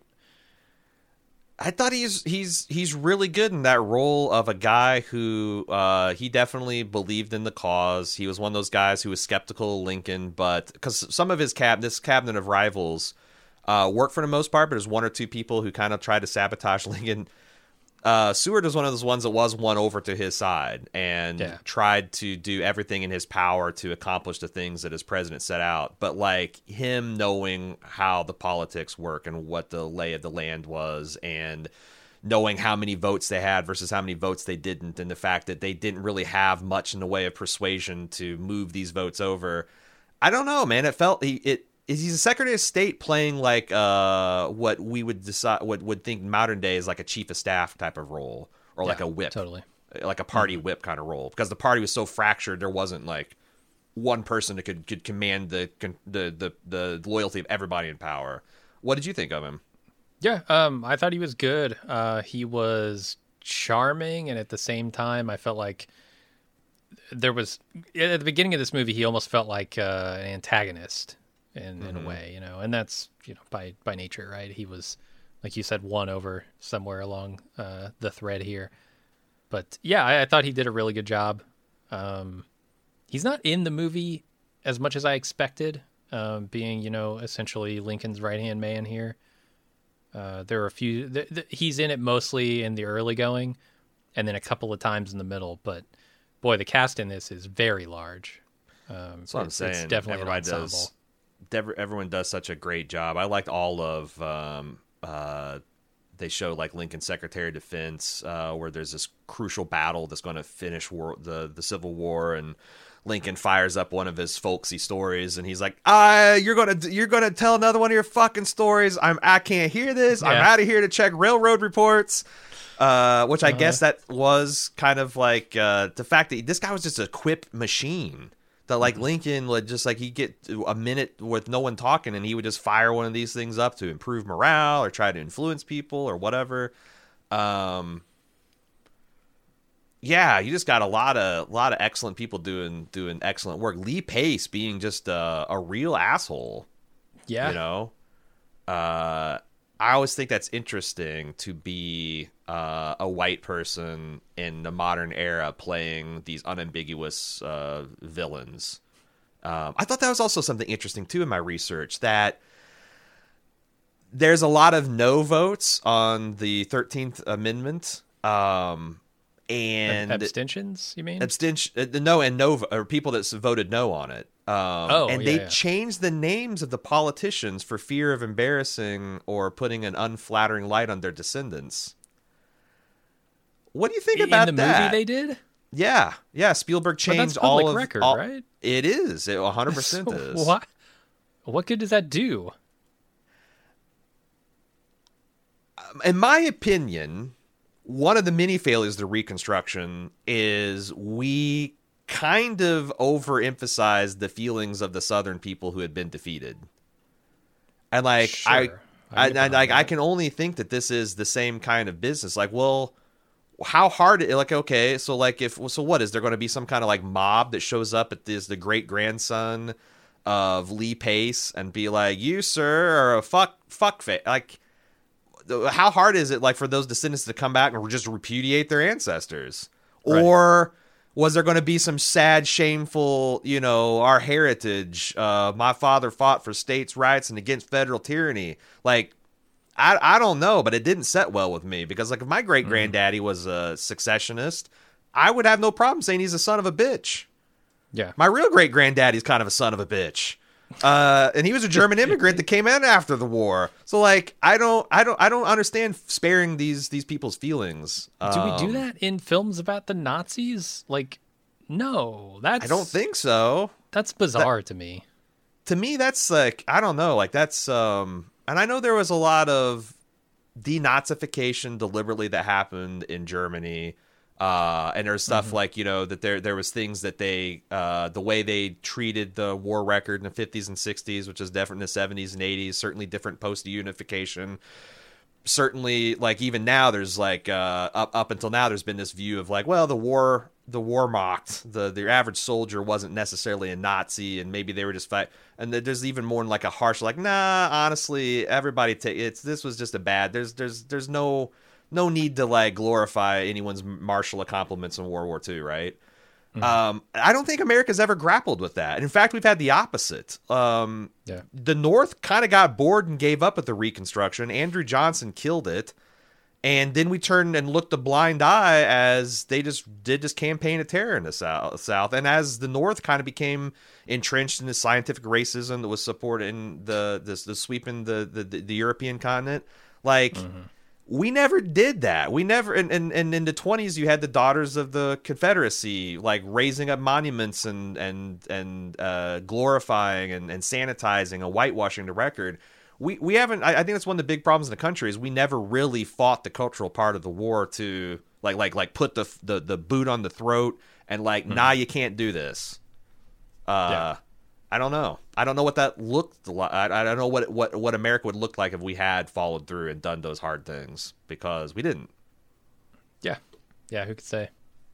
I thought he's he's he's really good in that role of a guy who uh, he definitely believed in the cause. He was one of those guys who was skeptical of Lincoln, but because some of his cab this cabinet of rivals uh, worked for the most part, but there's one or two people who kind of tried to sabotage Lincoln. Uh, Seward was one of those ones that was won over to his side and Yeah. tried to do everything in his power to accomplish the things that his president set out. But like him knowing how the politics work and what the lay of the land was, and knowing how many votes they had versus how many votes they didn't, and the fact that they didn't really have much in the way of persuasion to move these votes over. I don't know, man. It felt he it. Is he's a Secretary of State playing like uh, what we would decide, what would think modern day is like a chief of staff type of role, or like Yeah, a whip, totally. like a party whip kind of role, because the party was so fractured, there wasn't like one person that could could command the the the, the loyalty of everybody in power. What did you think of him? Yeah, um, I thought he was good. Uh, he was charming, and at the same time, I felt like there was at the beginning of this movie, he almost felt like uh, an antagonist in, in Mm-hmm. a way, you know, and that's you know by by nature, right? He was like you said, won over somewhere along uh, the thread here. But yeah, I, I thought he did a really good job. Um, he's not in the movie as much as I expected, um, being, you know, essentially Lincoln's right-hand man here. Uh, there are a few, th- th- he's in it mostly in the early going and then a couple of times in the middle. But boy, the cast in this is very large. Um, That's what I'm it's, saying. It's definitely Everybody an ensemble. does. Dev- Everyone does such a great job. I liked all of. Um, uh, they show like Lincoln's Secretary of Defense, uh, where there's this crucial battle that's going to finish war- the the Civil War, and Lincoln fires up one of his folksy stories, and he's like, "Ah, you're gonna you're gonna tell another one of your fucking stories. I'm I can't hear this. Yeah. I'm out of here to check railroad reports." Uh, which I Uh-huh. guess that was kind of like uh, the fact that this guy was just a quip machine. That like Lincoln would just like he'd get a minute with no one talking, and he would just fire one of these things up to improve morale or try to influence people or whatever. Um, yeah, you just got a lot of lot of excellent people doing doing excellent work. Lee Pace being just a, a real asshole. Yeah. You know, uh, I always think that's interesting to be uh, a white person in the modern era playing these unambiguous uh, villains. Um, I thought that was also something interesting too in my research, that there's a lot of no votes on the thirteenth Amendment. Um, and Abstentions, you mean? abstention, uh, no, and no, or people that voted no on it. Um, Oh, and yeah, they yeah. changed the names of the politicians for fear of embarrassing or putting an unflattering light on their descendants. What do you think In about the that? movie they did? Yeah, yeah. Spielberg But changed that's all public of record, all- right? It is. It one hundred percent So is. What? What good does that do? In my opinion, one of the many failures of the Reconstruction is we kind of overemphasized the feelings of the Southern people who had been defeated. And like Sure. I, I I, get and behind like I that. can only think that this is the same kind of business. Like, well, how hard? Like, okay, so like if so, what is there going to be some kind of like mob that shows up at this the great grandson of Lee Pace and be like, "You sir are a fuck fuck face." Like, how hard is it like for those descendants to come back and just repudiate their ancestors? Right. Or was there going to be some sad, shameful, you know, our heritage, uh, my father fought for states' rights and against federal tyranny? Like, I I don't know, but it didn't set well with me, because like if my great granddaddy was a successionist, I would have no problem saying he's a son of a bitch. Yeah. My real great granddaddy's kind of a son of a bitch. Uh, and he was a German immigrant that came in after the war. So like, I don't, I don't, I don't understand sparing these these people's feelings. Do we do Um, that in films about the Nazis? Like, no, that's I don't think so. that's bizarre to me. To me, that's like, I don't know, like that's um, and I know there was a lot of denazification deliberately that happened in Germany. Uh, and there's stuff Mm-hmm. like, you know, that there there was things that they uh, the way they treated the war record in the fifties and sixties, which is different in the seventies and eighties, certainly different post unification. Certainly, like even now, there's like uh, up up until now, there's been this view of like, well, the war the war mocked the the average soldier wasn't necessarily a Nazi, and maybe they were just fight. And there's even more like a harsh like, nah, honestly, everybody take it's this was just a bad. There's there's there's no. No need to like glorify anyone's martial accomplishments in World War Two, right? Mm-hmm. Um, I don't think America's ever grappled with that. In fact, we've had the opposite. Um, Yeah. The North kind of got bored and gave up at the Reconstruction. Andrew Johnson killed it, and then we turned and looked a blind eye as they just did this campaign of terror in the South. South. And as the North kind of became entrenched in the scientific racism that was supporting the the, the sweeping the, the the European continent, like. Mm-hmm. We never did that. We never, and, and, and in the twenties, you had the Daughters of the Confederacy, like raising up monuments and and and uh, glorifying and, and sanitizing and whitewashing the record. We we haven't. I, I think that's one of the big problems in the country is we never really fought the cultural part of the war to like like like put the the, the boot on the throat and like, mm-hmm. nah, you can't do this. Uh, Yeah. I don't know. I don't know what that looked like. I, I don't know what what what America would look like if we had followed through and done those hard things, because we didn't. Yeah. Yeah, who could say?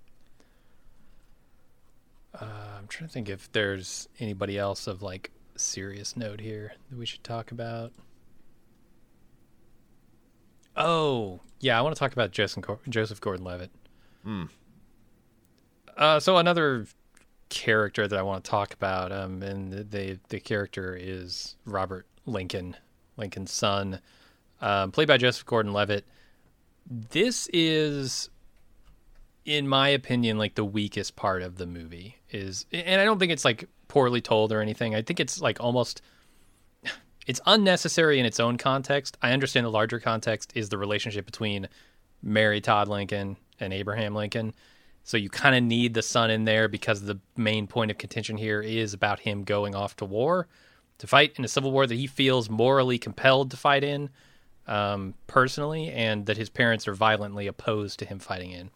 Uh, I'm trying to think if there's anybody else of like serious note here that we should talk about. Oh, yeah, I want to talk about Joseph, Joseph Gordon-Levitt. Hmm. Uh, so another character that I want to talk about, um, and the, the the character is Robert Lincoln, Lincoln's son, um, played by Joseph Gordon-Levitt. This is, in my opinion, like the weakest part of the movie is, and I don't think it's like poorly told or anything. I think it's like almost, it's unnecessary in its own context. I understand the larger context is the relationship between Mary Todd Lincoln and Abraham Lincoln. So you kind of need the son in there because the main point of contention here is about him going off to war, to fight in a civil war that he feels morally compelled to fight in, um, personally, and that his parents are violently opposed to him fighting in.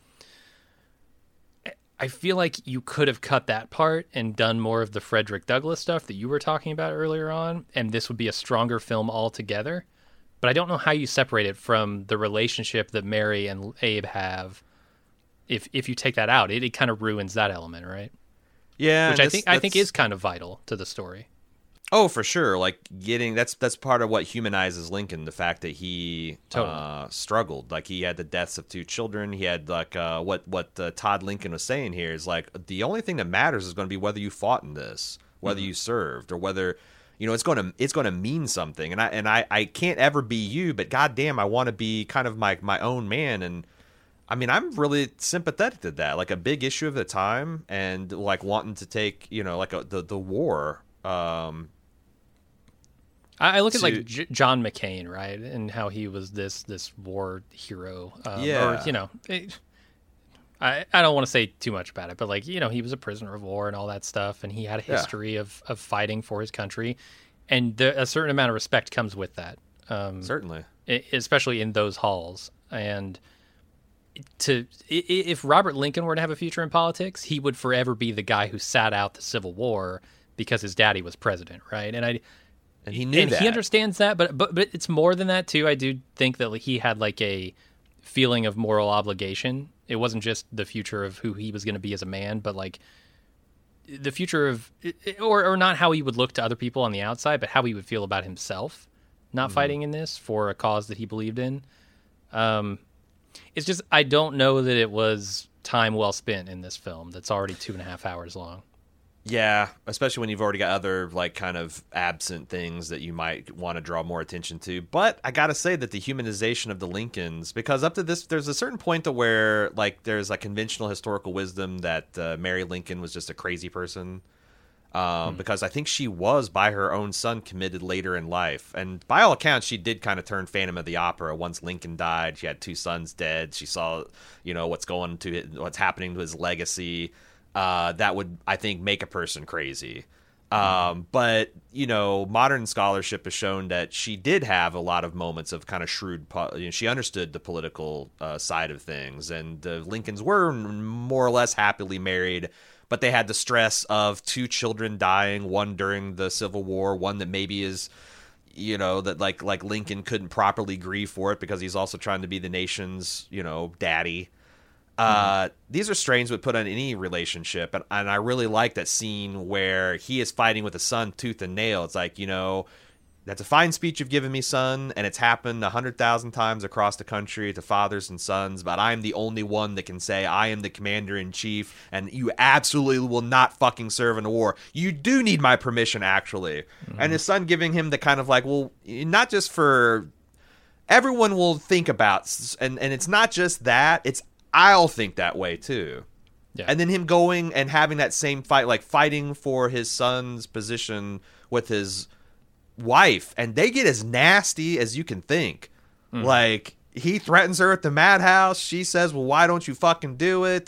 I feel like you could have cut that part and done more of the Frederick Douglass stuff that you were talking about earlier on, and this would be a stronger film altogether. But I don't know how you separate it from the relationship that Mary and Abe have. If if you take that out, it, it kind of ruins that element, right? Yeah, which I think I think is kind of vital to the story. Oh, for sure. Like getting that's that's part of what humanizes Lincoln. The fact that he Totally. uh, struggled, like he had the deaths of two children. He had like uh, what what uh, Todd Lincoln was saying here is like the only thing that matters is going to be whether you fought in this, whether Mm-hmm. you served, or whether you know it's going to it's going to mean something. And I and I, I can't ever be you, but goddamn, I want to be kind of my my own man. And I mean, I'm really sympathetic to that. Like a big issue of the time, and like wanting to take you know like a, the the war. Um, I I look at to- like J- John McCain, right, and how he was this this war hero. Um, Yeah. Or, you know, it, I I don't want to say too much about it, but like you know, he was a prisoner of war and all that stuff, and he had a Yeah. history of of fighting for his country, and the, a certain amount of respect comes with that. Um, certainly. e- especially in those halls. And to i- i- if Robert Lincoln were to have a future in politics, he would forever be the guy who sat out the Civil War because his daddy was president, right? And I And he knew and that. he understands that, but but but it's more than that too. I do think that he had like a feeling of moral obligation. It wasn't just the future of who he was going to be as a man, but like the future of, or or not how he would look to other people on the outside, but how he would feel about himself not Mm-hmm. fighting in this for a cause that he believed in. Um, it's just I don't know that it was time well spent in this film that's already two and a half hours long. Yeah, especially when you've already got other like kind of absent things that you might want to draw more attention to. But I gotta say that the humanization of the Lincolns, because up to this, there's a certain point to where like there's like conventional historical wisdom that uh, Mary Lincoln was just a crazy person. Um, Because I think she was by her own son committed later in life, and by all accounts, she did kind of turn Phantom of the Opera. Once Lincoln died, she had two sons dead. She saw, you know, what's going to it, what's happening to his legacy. Uh, that would, I think, make a person crazy. Um, but you know, modern scholarship has shown that she did have a lot of moments of kind of shrewd. Po- you know, she understood the political uh, side of things, and the Lincolns were more or less happily married. But they had the stress of two children dying, one during the Civil War, one that maybe is, you know, that like like Lincoln couldn't properly grieve for it because he's also trying to be the nation's, you know, daddy. Uh, these are strains would put on any relationship, and, and I really like that scene where he is fighting with his son tooth and nail. It's like, you know, that's a fine speech you've given me, son, and it's happened a hundred thousand times across the country to fathers and sons, but I'm the only one that can say I am the commander in chief, and you absolutely will not fucking serve in a war. You do need my permission, actually. Mm-hmm. And his son giving him the kind of like, well, not just for everyone will think about, and and it's not just that, it's I'll think that way too. Yeah. And then him going and having that same fight, like fighting for his son's position with his wife, and they get as nasty as you can think. Mm. Like, he threatens her at the madhouse. She says, well, why don't you fucking do it?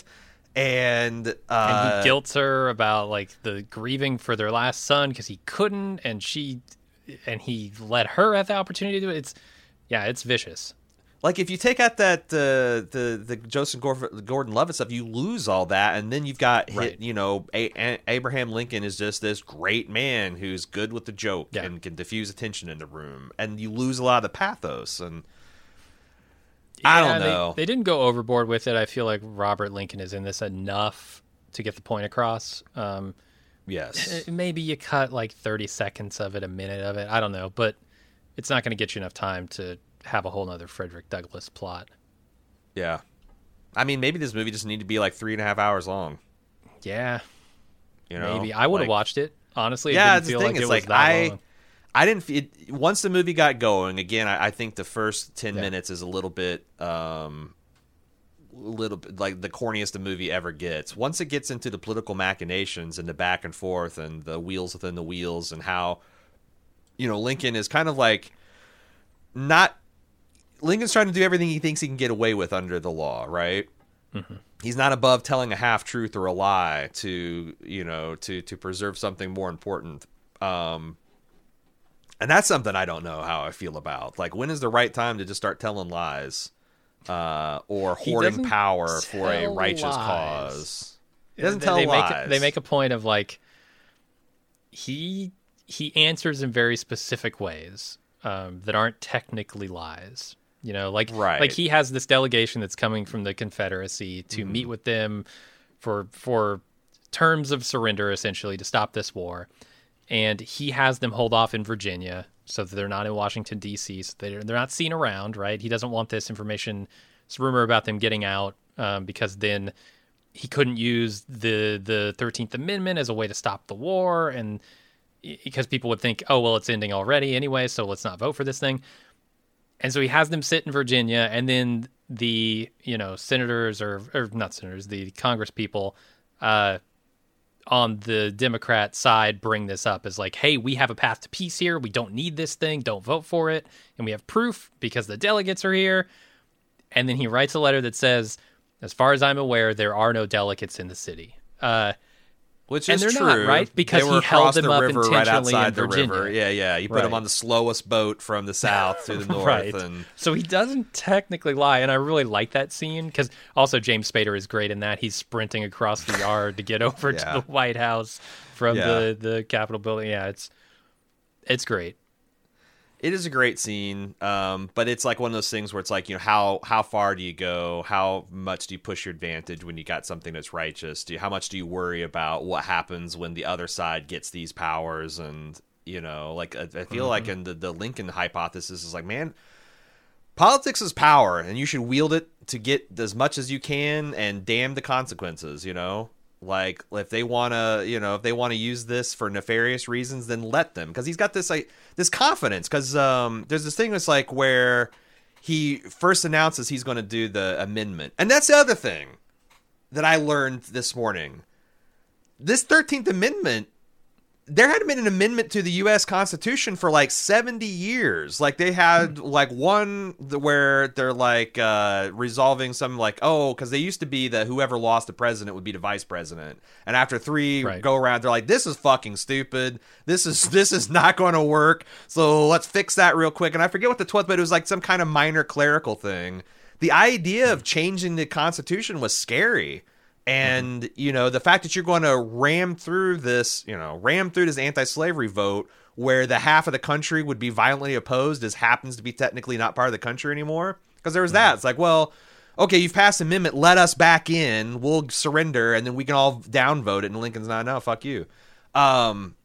And, uh, and he guilts her about like the grieving for their last son because he couldn't, and she and he let her have the opportunity to do it. It's yeah, it's vicious. Like, if you take out that uh, the the Joseph Gordon-Levitt stuff, you lose all that, and then you've got Right. hit, you know, A- A- Abraham Lincoln is just this great man who's good with the joke Yeah. and can diffuse attention in the room, and you lose a lot of the pathos. And I Yeah, don't know. They, they didn't go overboard with it. I feel like Robert Lincoln is in this enough to get the point across. Um, yes, maybe you cut like thirty seconds of it, a minute of it. I don't know, but it's not going to get you enough time to have a whole nother Frederick Douglass plot. Yeah. I mean, maybe this movie just need to be like three and a half hours long. Yeah. You know, maybe I would have like, watched it. Honestly, it yeah, didn't the feel thing like is, it was like, that I, long. I didn't. It, once the movie got going, again, I, I think the first ten Yeah. minutes is a little bit, um, little bit like the corniest the movie ever gets. Once it gets into the political machinations and the back and forth and the wheels within the wheels and how, you know, Lincoln is kind of like not. Lincoln's trying to do everything he thinks he can get away with under the law, right? Mm-hmm. He's not above telling a half truth or a lie to, you know, to to preserve something more important. Um, and that's something I don't know how I feel about. Like, when is the right time to just start telling lies, uh, or He hoarding doesn't power for a tell righteous lies. cause? He doesn't they, tell they lies. Make, they make a point of like he he answers in very specific ways um, that aren't technically lies. You know, like Right. like he has this delegation that's coming from the Confederacy to Mm-hmm. meet with them for for terms of surrender, essentially, to stop this war. And he has them hold off in Virginia so that they're not in Washington, D C, so they're, they're not seen around, right? He doesn't want this information, this rumor about them getting out, um, because then he couldn't use the the thirteenth Amendment as a way to stop the war, and because people would think, oh, well, it's ending already anyway, so let's not vote for this thing. And so he has them sit in Virginia, and then the, you know, senators or, or not senators, the Congress people uh, on the Democrat side bring this up as like, hey, we have a path to peace here. We don't need this thing. Don't vote for it. And we have proof because the delegates are here. And then he writes a letter that says, as far as I'm aware, there are no delegates in the city. Uh, Which and is they're true, not, right? Because they he were held across them the up river right intentionally outside in the Virginia. river. Yeah, yeah. You put Right. them on the slowest boat from the south to the north, Right. and So he doesn't technically lie, and I really like that scene because also James Spader is great in that. He's sprinting across the yard to get over Yeah. to the White House from Yeah. the, the Capitol building. Yeah, it's it's great. it is a great scene. Um, but it's like one of those things where it's like, you know, how how far do you go? How much do you push your advantage when you got something that's righteous? Do you, how much do you worry about what happens when the other side gets these powers? And, you know, like I, I feel Mm-hmm. like in the the Lincoln hypothesis is like, man, politics is power, and you should wield it to get as much as you can, and damn the consequences, you know? Like, if they want to, you know, if they want to use this for nefarious reasons, then let them. Because he's got this, like, this confidence. Because um, there's this thing that's, like, where he first announces he's going to do the amendment. And that's the other thing that I learned this morning. This thirteenth Amendment, there hadn't been an amendment to the U S Constitution for like seventy years. Like they had like one where they're like uh, resolving some like, oh, because they used to be that whoever lost the president would be the vice president. And after three Right. go around, they're like, this is fucking stupid. This is this is not going to work. So let's fix that real quick. And I forget what the twelfth, but it was like some kind of minor clerical thing. The idea of changing the Constitution was scary. And, you know, the fact that you're going to ram through this, you know, ram through this anti-slavery vote where the half of the country would be violently opposed as happens to be technically not part of the country anymore. Because there was that. It's like, well, okay, you've passed an amendment. Let us back in. We'll surrender. And then we can all downvote it. And Lincoln's not, no, fuck you. Um,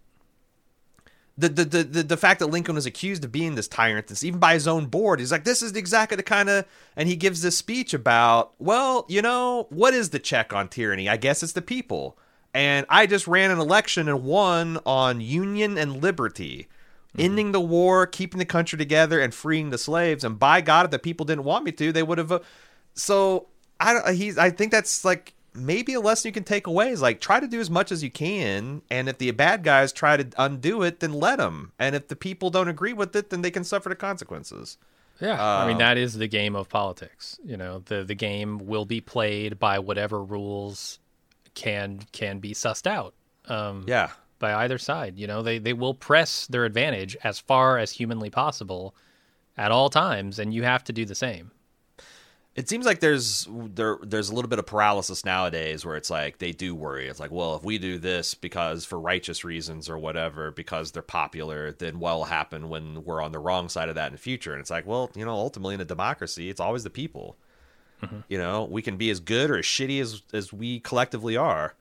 the, the, the, the, the fact that Lincoln was accused of being this tyrant, this even by his own board, he's like, this is exactly the kind of, and he gives this speech about, well, you know, what is the check on tyranny? I guess it's the people. And I just ran an election and won on union and liberty, mm-hmm. ending the war, keeping the country together, and freeing the slaves. And by God, if the people didn't want me to, they would have. Uh, so I don't. He's. I think that's like maybe a lesson you can take away is like try to do as much as you can, and if the bad guys try to undo it, then let them. And if the people don't agree with it, then they can suffer the consequences. Yeah, I mean that is the game of politics. You know, the the game will be played by whatever rules can can be sussed out. Um, Yeah. by either side. You know, they they will press their advantage as far as humanly possible at all times, and you have to do the same. It seems like there's there there's a little bit of paralysis nowadays where it's like they do worry. It's like, well, if we do this because for righteous reasons or whatever, because they're popular, then what will happen when we're on the wrong side of that in the future? And it's like, well, you know, ultimately in a democracy, it's always the people. Mm-hmm. You know, we can be as good or as shitty as as we collectively are.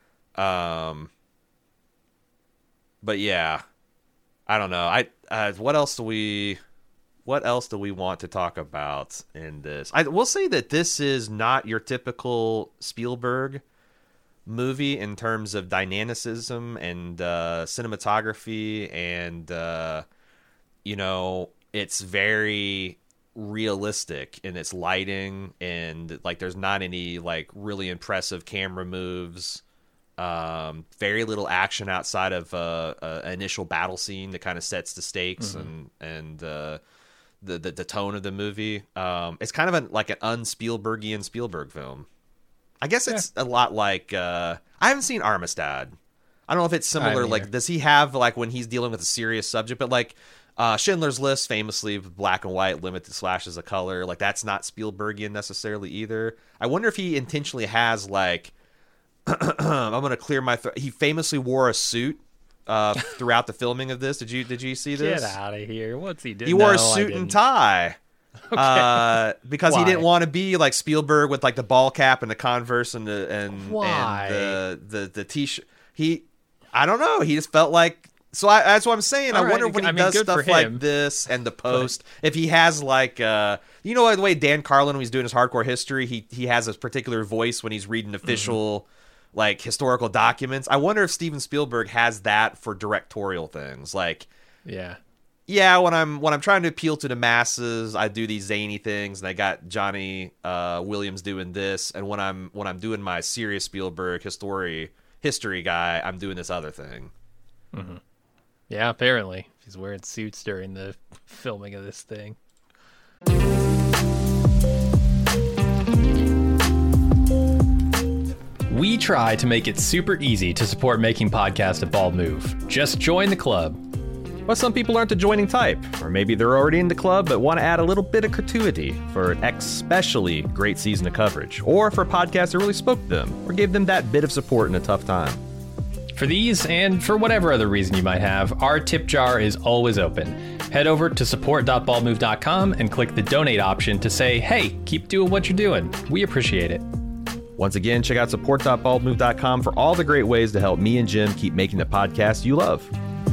Um, but yeah, I don't know. I uh, what else do we what else do we want to talk about in this? I will say that this is not your typical Spielberg movie in terms of dynamicism and uh, cinematography, and uh, you know, it's very realistic in its lighting, and like there's not any like really impressive camera moves. Um, very little action outside of uh, uh, an initial battle scene that kind of sets the stakes mm-hmm. and and uh, the, the the tone of the movie. Um, it's kind of a, like an un-Spielbergian Spielberg film. I guess it's yeah. a lot like uh, I haven't seen Armistead. I don't know if it's similar. Like, does he have like when he's dealing with a serious subject, but like uh, Schindler's List, famously black and white, limited slashes of color. Like that's not Spielbergian necessarily either. I wonder if he intentionally has like. I'm gonna clear my throat. He famously wore a suit uh, throughout the filming of this. Did you did you see this? Get out of here! What's he doing? He wore no, a suit and tie okay. uh, because Why? he didn't want to be like Spielberg with like the ball cap and the Converse and the and, Why? and the the the t-shirt. He, I don't know. He just felt like. So I, that's what I'm saying. All I wonder right. when he I mean, does stuff like this and the post, if he has like, uh, you know, the way Dan Carlin, when he's doing his hardcore history, he he has a particular voice when he's reading official. Mm-hmm. like historical documents. I wonder if Steven Spielberg has that for directorial things. Like, yeah, yeah. When I'm when I'm trying to appeal to the masses, I do these zany things, and I got Johnny uh, Williams doing this. And when I'm when I'm doing my serious Spielberg history history guy, I'm doing this other thing. Mm-hmm. Yeah, apparently he's wearing suits during the filming of this thing. We try to make it super easy to support Making Podcast at Bald Move. Just join the club. But some people aren't the joining type, or maybe they're already in the club but want to add a little bit of gratuity for an especially great season of coverage, or for a podcast that really spoke to them, or gave them that bit of support in a tough time. For these, and for whatever other reason you might have, our tip jar is always open. Head over to support dot bald move dot com and click the donate option to say, hey, keep doing what you're doing. We appreciate it. Once again, check out support dot bald move dot com for all the great ways to help me and Jim keep making the podcast you love.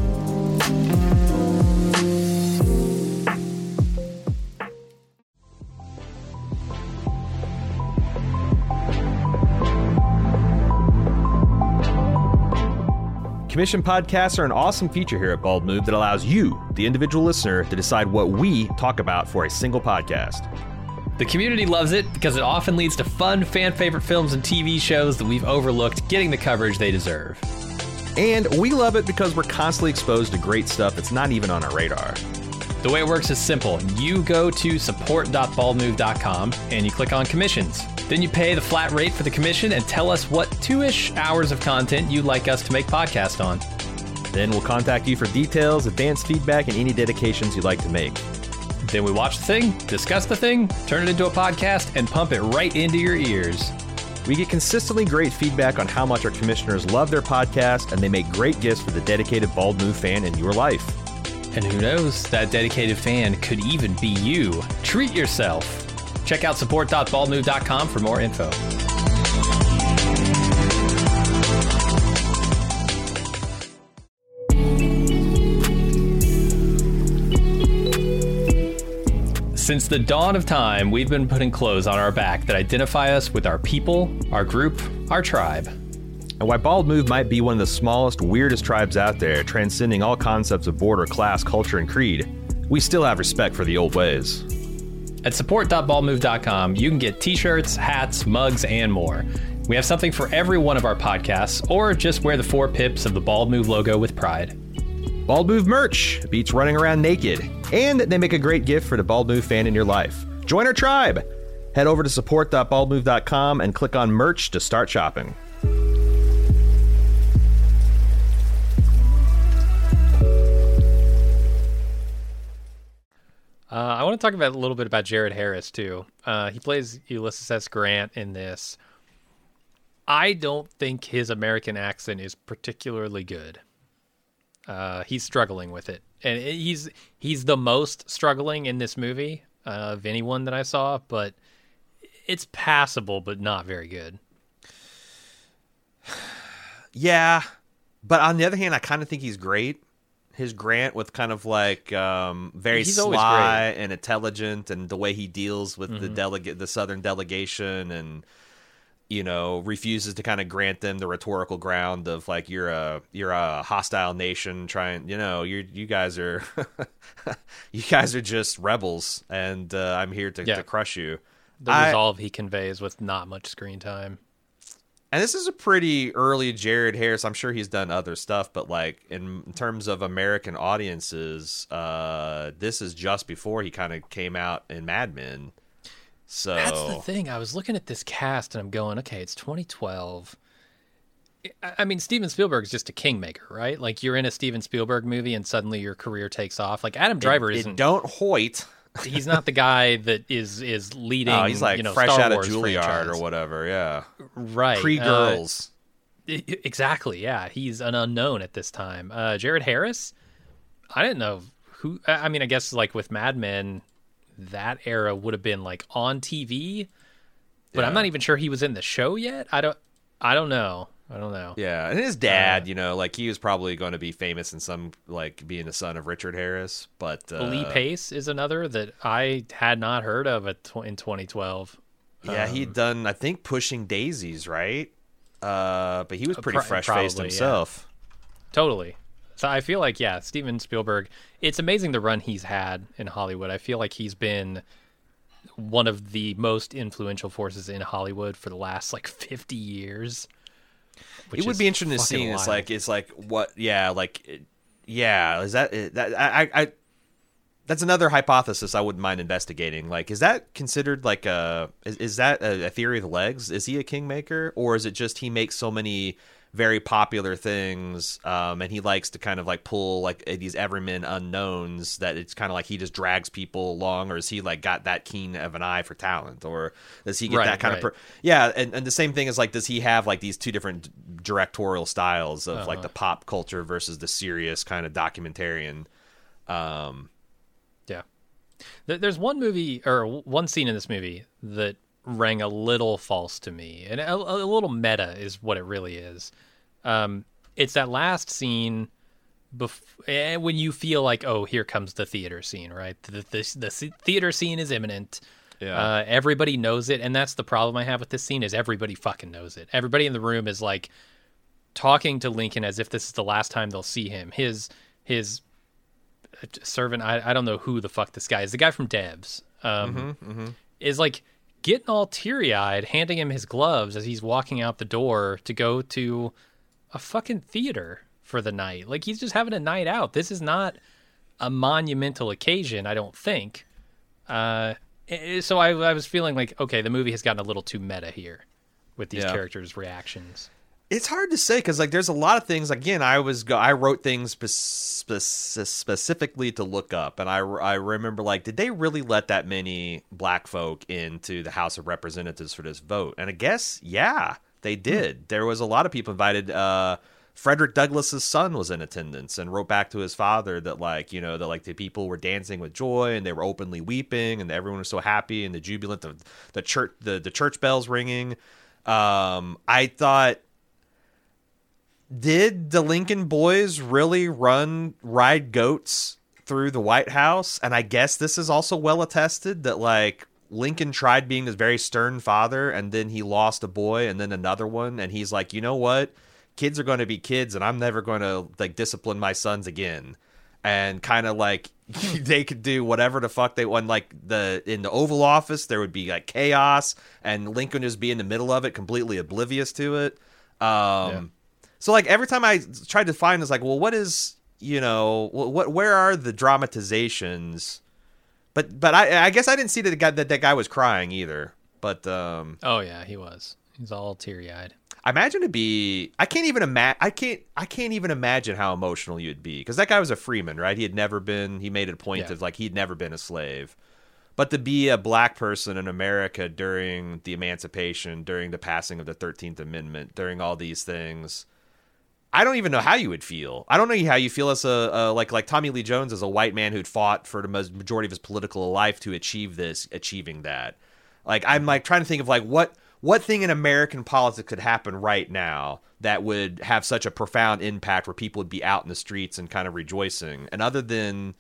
Commission podcasts are an awesome feature here at Bald Move that allows you, the individual listener, to decide what we talk about for a single podcast. The community loves it because it often leads to fun, fan-favorite films and T V shows that we've overlooked getting the coverage they deserve. And we love it because we're constantly exposed to great stuff that's not even on our radar. The way it works is simple. You go to support dot bald move dot com and you click on commissions. Then you pay the flat rate for the commission and tell us what two-ish hours of content you'd like us to make podcast on. Then we'll contact you for details, advanced feedback, and any dedications you'd like to make. Then we watch the thing, discuss the thing, turn it into a podcast, and pump it right into your ears. We get consistently great feedback on how much our commissioners love their podcast, and they make great gifts for the dedicated Bald Move fan in your life. And who knows, that dedicated fan could even be you. Treat yourself. Check out support dot bald move dot com for more info. Since the dawn of time, we've been putting clothes on our back that identify us with our people, our group, our tribe. And while Bald Move might be one of the smallest, weirdest tribes out there, transcending all concepts of border, class, culture, and creed, we still have respect for the old ways. At support dot bald move dot com, you can get t-shirts, hats, mugs, and more. We have something for every one of our podcasts, or just wear the four pips of the Bald Move logo with pride. Bald Move merch beats running around naked, and they make a great gift for the Bald Move fan in your life. Join our tribe! Head over to support dot bald move dot com and click on merch to start shopping. Uh, I want to talk about a little bit about Jared Harris, too. Uh, he plays Ulysses S. Grant in this. I don't think his American accent is particularly good. Uh, he's struggling with it. And he's he's the most struggling in this movie uh, of anyone that I saw, but it's passable, but not very good. Yeah, but on the other hand, I kind of think he's great. his Grant with kind of like um, very He's always sly great. and intelligent, and the way he deals with Mm-hmm. the delegate, the Southern delegation, and you know refuses to kind of grant them the rhetorical ground of like you're a you're a hostile nation trying, you know, you you guys are you guys are just rebels, and uh, I'm here to, Yeah. to crush you. The I- resolve he conveys with not much screen time. And this is a pretty early Jared Harris. I'm sure he's done other stuff, but like in terms of American audiences, uh, this is just before he kind of came out in Mad Men. So That's the thing. I was looking at this cast and I'm going, okay, it's twenty twelve. I I mean, Steven Spielberg's just a kingmaker, right? Like you're in a Steven Spielberg movie and suddenly your career takes off. Like Adam Driver it, it isn't. don't hoit. He's not the guy that is is leading. Oh, he's like you know, fresh Star out Wars of Juilliard franchise. or whatever. Yeah, Right. pre uh, girls. I- I- Exactly. Yeah, he's an unknown at this time. Uh, Jared Harris, I didn't know who. I I mean, I guess like with Mad Men, that era would have been like on T V, but I'm Yeah. not even sure he was in the show yet. I don't. I don't know. I don't know. Yeah, and his dad, you know, like he was probably going to be famous in some like being the son of Richard Harris, but uh, Lee Pace is another that I had not heard of at tw- in twenty twelve. yeah, he'd done I think Pushing Daisies, right? Uh, but he was pretty pro- fresh faced probably, yeah. himself. Totally. So I feel like, yeah, Steven Spielberg, it's amazing the run he's had in Hollywood. I feel like he's been one of the most influential forces in Hollywood for the last like fifty years. which It would is be interesting to fucking see. It's wild. like it's like what? Yeah, like it- yeah. Is that that? I, I that's another hypothesis I wouldn't mind investigating. Like, is that considered like a is, is that a, a theory of the legs? Is he a kingmaker, or is it just he makes so many very popular things, um, and he likes to kind of like pull like these everyman unknowns that it's kind of like he just drags people along, or is he like got that keen of an eye for talent, or does he get Right, that kind right. of per- yeah? And, and the same thing is like, does he have like these two different directorial styles of like the pop culture versus the serious kind of documentarian? Um, Yeah. There- There's one movie or one scene in this movie that rang a little false to me, and a, a little meta is what it really is. Um, it's that last scene bef- eh, when you feel like, oh, here comes the theater scene, right? The, the, the theater scene is imminent. Yeah. Uh, everybody knows it, and that's the problem I have with this scene is everybody fucking knows it. Everybody in the room is like talking to Lincoln as if this is the last time they'll see him. His his servant, I, I don't know who the fuck this guy is. The guy from Devs um, is like getting all teary-eyed, handing him his gloves as he's walking out the door to go to a fucking theater for the night. Like he's just having a night out. This is not a monumental occasion, I don't think. Uh, eh, so I, I was feeling like, okay, the movie has gotten a little too meta here with these Yeah. characters' reactions. It's hard to say because like there's a lot of things. Again, I was go- I wrote things spe- spe- specifically to look up, and I I remember like, did they really let that many black folk into the House of Representatives for this vote? And I guess yeah, they did. There was a lot of people invited. Uh, Frederick Douglass's son was in attendance and wrote back to his father that like you know that like the people were dancing with joy and they were openly weeping and everyone was so happy and the jubilant the the church the the church bells ringing. Um, I thought. Did the Lincoln boys really run ride goats through the White House? And I guess this is also well attested that like Lincoln tried being this very stern father and then he lost a boy and then another one. And he's like, you know what? Kids are going to be kids and I'm never going to like discipline my sons again. And kind of like they could do whatever the fuck they want. Like the in the Oval Office, there would be like chaos and Lincoln would just be in the middle of it, completely oblivious to it. Um, Yeah. So like every time I tried to find, it's like, well, what is you know what? Where are the dramatizations? But but I I guess I didn't see that the guy that that guy was crying either. But um, Oh yeah, he was. He's all teary-eyed. I imagine it'd be. I can't even imagine. I can't. I can't even imagine how emotional you'd be because that guy was a freeman, right? He had never been. He made it a point Yeah. of like he'd never been a slave. But to be a black person in America during the Emancipation, during the passing of the thirteenth Amendment, during all these things. I don't even know how you would feel. I don't know how you feel as a, a like like Tommy Lee Jones as a white man who'd fought for the most majority of his political life to achieve this, achieving that. Like I'm like trying to think of like what what thing in American politics could happen right now that would have such a profound impact where people would be out in the streets and kind of rejoicing? And other than,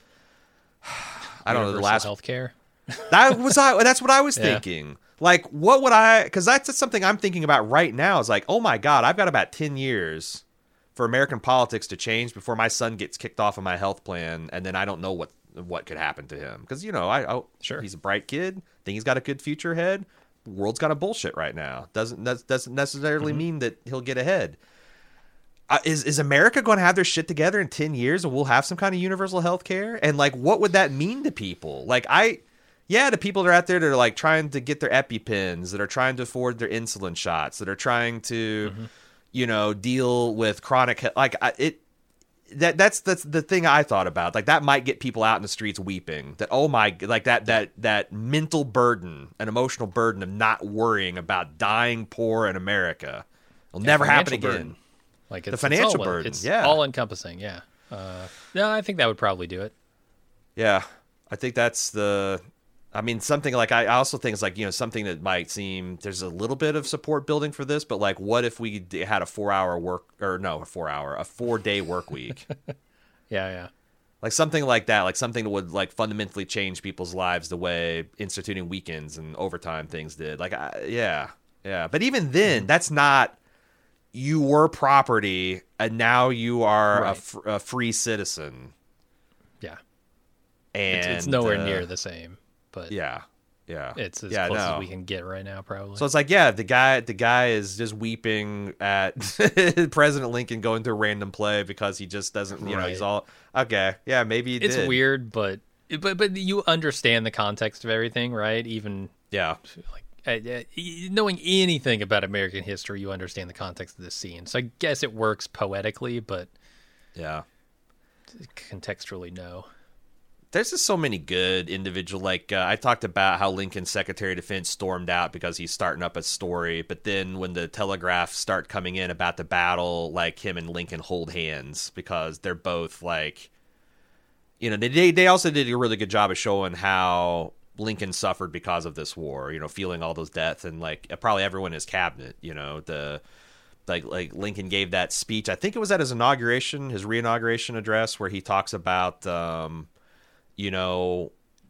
I don't know, the last healthcare. That was I. That's what I was yeah. thinking. Like, what would I? Because that's something I'm thinking about right now. Is like, oh my god, I've got about ten years for American politics to change before my son gets kicked off of my health plan, and then I don't know what what could happen to him. Because you know, I oh, sure he's a bright kid. Think he's got a good future ahead. The world's got a bullshit right now. Doesn't that doesn't necessarily mm-hmm. mean that he'll get ahead. Uh, is is America going to have their shit together in ten years, and we'll have some kind of universal health care? And like, what would that mean to people? Like, I. Yeah, the people that are out there that are like trying to get their EpiPens, that are trying to afford their insulin shots, that are trying to, mm-hmm. you know, deal with chronic, like I, it, that that's that's the thing I thought about. Like that might get people out in the streets weeping. That oh my, like that that that mental burden, an emotional burden of not worrying about dying poor in America. It'll yeah, never happen again. Burden. Like it's, the financial it's all, burden, it's yeah, all encompassing. Yeah, uh, no, I think that would probably do it. Yeah, I think that's the. I mean, something like I also think it's like, you know, something that might seem there's a little bit of support building for this, but like, what if we had a four hour work or no, a four hour, a four day work week? yeah, yeah. Like something like that, like something that would like fundamentally change people's lives the way instituting weekends and overtime things did. Like, I, yeah, yeah. But even then, that's not, you were property and now you are right. a, fr- a free citizen. Yeah. And it's, it's nowhere uh, near the same. But yeah, yeah, it's as yeah, close no. as we can get right now, probably. So it's like, yeah, the guy, the guy is just weeping at President Lincoln going to a random play because he just doesn't, you know, right. he's all okay. Yeah, maybe he it's did. weird, but but but you understand the context of everything, right? Even yeah, like uh, knowing anything about American history, you understand the context of this scene. So I guess it works poetically, but yeah, contextually, no. There's just so many good individual, like uh, I talked about how Lincoln's Secretary of Defense stormed out because he's starting up a story, but then when the telegraphs start coming in about the battle, like him and Lincoln hold hands because they're both like, you know, they they also did a really good job of showing how Lincoln suffered because of this war, you know, feeling all those deaths and like probably everyone in his cabinet, you know, the like like Lincoln gave that speech. I think it was at his inauguration, his re-inauguration address, where he talks about. Um, You know,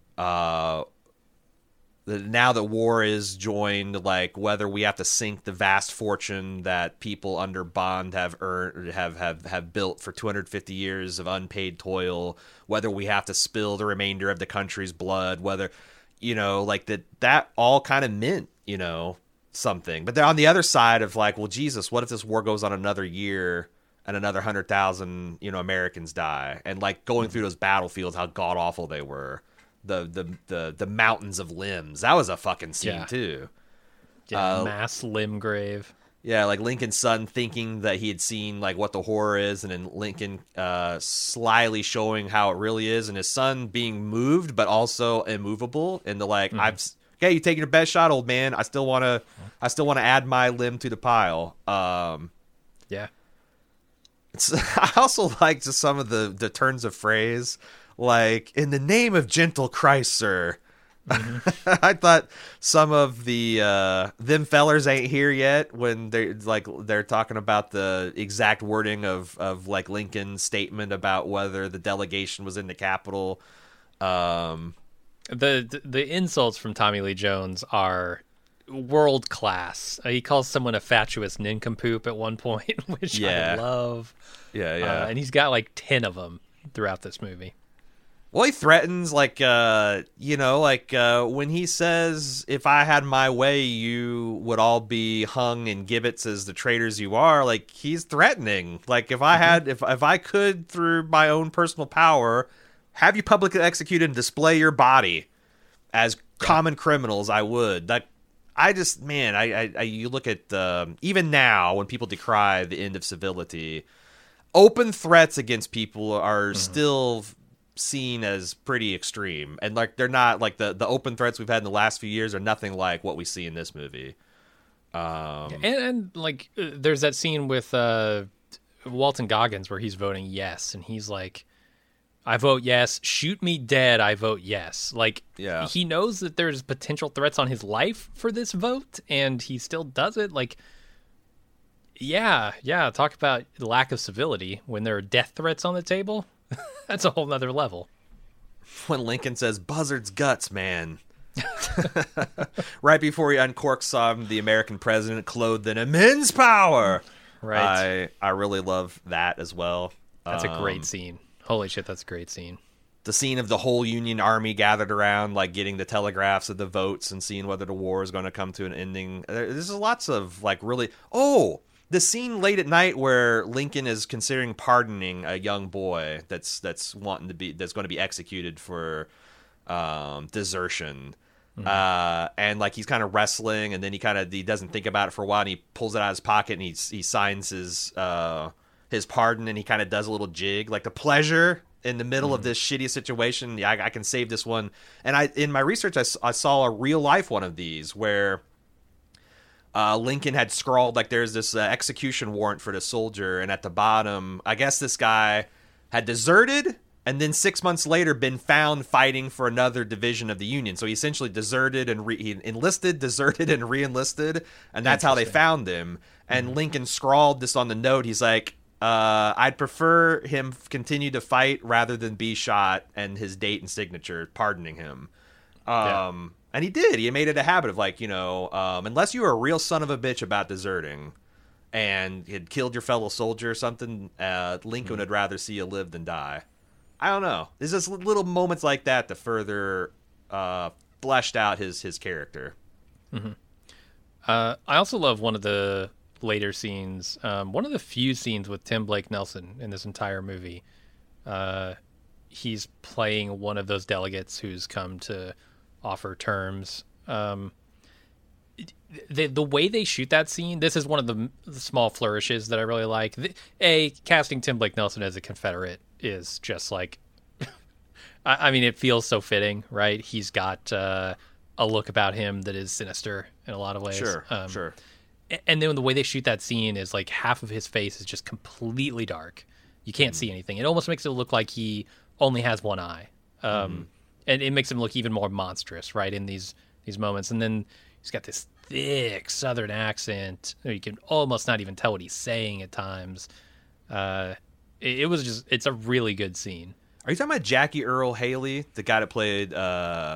uh, the, now that war is joined, like whether we have to sink the vast fortune that people under bond have earned, have, have, have built for two hundred fifty years of unpaid toil, whether we have to spill the remainder of the country's blood, whether, you know, like that, that all kind of meant, you know, something. But they're on the other side of like, well, Jesus, what if this war goes on another year? And another hundred thousand, you know, Americans die, and like going through those battlefields, how god awful they were, the the the the mountains of limbs. That was a fucking scene yeah. too. Yeah, uh, mass limb grave. Yeah, like Lincoln's son thinking that he had seen like what the horror is, and then Lincoln uh, slyly showing how it really is, and his son being moved but also immovable, and the like, mm-hmm. I've okay, you taking your best shot, old man. I still want to, I still want to add my limb to the pile. Um, yeah. It's, I also like just some of the, the turns of phrase, like, in the name of gentle Christ, sir. Mm-hmm. I thought some of the, uh, them fellers ain't here yet when they're, like, they're talking about the exact wording of, of like, Lincoln's statement about whether the delegation was in the Capitol. Um, the, the insults from Tommy Lee Jones are world class. Uh, he calls someone a fatuous nincompoop at one point, which yeah. I love. Yeah, yeah. Uh, and he's got like ten of them throughout this movie. Well, he threatens, like, uh, you know, like uh, when he says, if I had my way, you would all be hung in gibbets as the traitors you are. Like, he's threatening. Like, if I had, if if I could, through my own personal power, have you publicly executed and display your body as yeah. common criminals, I would. That I just, man, I, I, I you look at, um, even now when people decry the end of civility, open threats against people are mm-hmm. still seen as pretty extreme. And like, they're not like the, the open threats we've had in the last few years are nothing like what we see in this movie. Um, and, and like, uh, there's that scene with uh, Walton Goggins where he's voting yes. And he's like, I vote yes. Shoot me dead, I vote yes. Like, Yeah. he knows that there's potential threats on his life for this vote, and he still does it. Like, yeah, yeah, talk about lack of civility when there are death threats on the table. That's a whole nother level. When Lincoln says, "Buzzard's guts, man." Right before he uncorks um, the American president clothed in immense power. Right. I, I really love that as well. That's a great Um, scene. Holy shit, that's a great scene. The scene of the whole Union Army gathered around, like getting the telegraphs of the votes and seeing whether the war is going to come to an ending. There- There's lots of like really. Oh, the scene late at night where Lincoln is considering pardoning a young boy that's that's wanting to be that's going to be executed for um, desertion. Mm-hmm. Uh, and like he's kind of wrestling, and then he kind of he doesn't think about it for a while, and he pulls it out of his pocket and he he signs his uh, his pardon, and he kind of does a little jig, like the pleasure in the middle mm-hmm. of this shitty situation. Yeah, I, I can save this one. And I in my research, I, I saw a real life one of these where uh, Lincoln had scrawled like there's this uh, execution warrant for the soldier, and at the bottom, I guess this guy had deserted. And then six months later, been found fighting for another division of the Union. So he essentially deserted and re- he enlisted, deserted, and re-enlisted, and that's how they found him. And mm-hmm. Lincoln scrawled this on the note. He's like, uh, "I'd prefer him continue to fight rather than be shot," and his date and signature pardoning him. Um, yeah. And he did. He made it a habit of like, you know, um, unless you were a real son of a bitch about deserting and had killed your fellow soldier or something, uh, Lincoln mm-hmm. would rather see you live than die. I don't know. There's just little moments like that that further uh, fleshed out his his character. Mm-hmm. Uh, I also love one of the later scenes. Um, one of the few scenes with Tim Blake Nelson in this entire movie. Uh, he's playing one of those delegates who's come to offer terms. Um, the the way they shoot that scene, this is one of the, the small flourishes that I really like. The, a casting Tim Blake Nelson as a Confederate is just like, I, I mean, it feels so fitting, right? He's got uh, a look about him that is sinister in a lot of ways. Sure, um, sure. And then the way they shoot that scene is like half of his face is just completely dark. You can't mm. see anything. It almost makes it look like he only has one eye. Um, mm. And it makes him look even more monstrous, right, in these these moments. And then he's got this thick Southern accent. You can almost not even tell what he's saying at times. Uh, it, it was just, it's a really good scene. Are you talking about Jackie Earle Haley, the guy that played uh,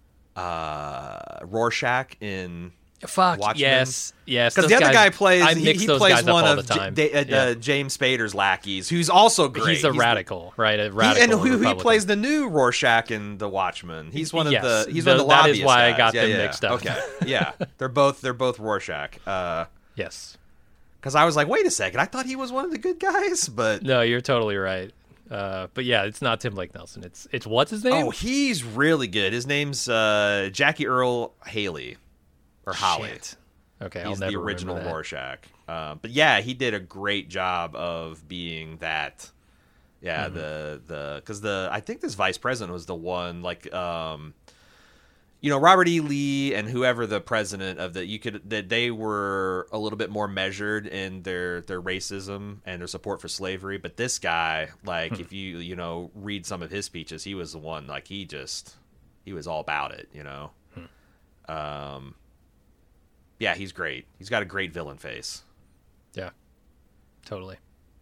uh, Rorschach in Fuck, Watchmen? yes, yes. Because the other guys, guy plays, I he, mix he those plays guys one up all of the time. J- uh, yeah. uh, James Spader's lackeys, who's also great. He's a he's radical, the, right? A radical he, and who he Republican. plays the new Rorschach in The Watchmen. He's one of yes, the he's the, one of the that lobbyist is why guys. I got yeah, them yeah. mixed up. Okay, yeah, they're both they're both Rorschach. Uh, yes, because I was like, wait a second, I thought he was one of the good guys, but no, you're totally right. Uh, but yeah, it's not Tim Blake Nelson. It's it's what's his name? Oh, he's really good. His name's uh, Jackie Earle Haley or Holly. Shit. Okay, he's I'll never the original remember that. Rorschach. Uh, but yeah, he did a great job of being that. Yeah, mm-hmm. the the because the I think this vice president was the one like um, you know, Robert E. Lee and whoever the president of the you could that they were a little bit more measured in their their racism and their support for slavery. But this guy, like, hmm. if you you know read some of his speeches, he was the one like he just he was all about it. You know. Hmm. Um. Yeah, he's great. He's got a great villain face. Yeah, totally.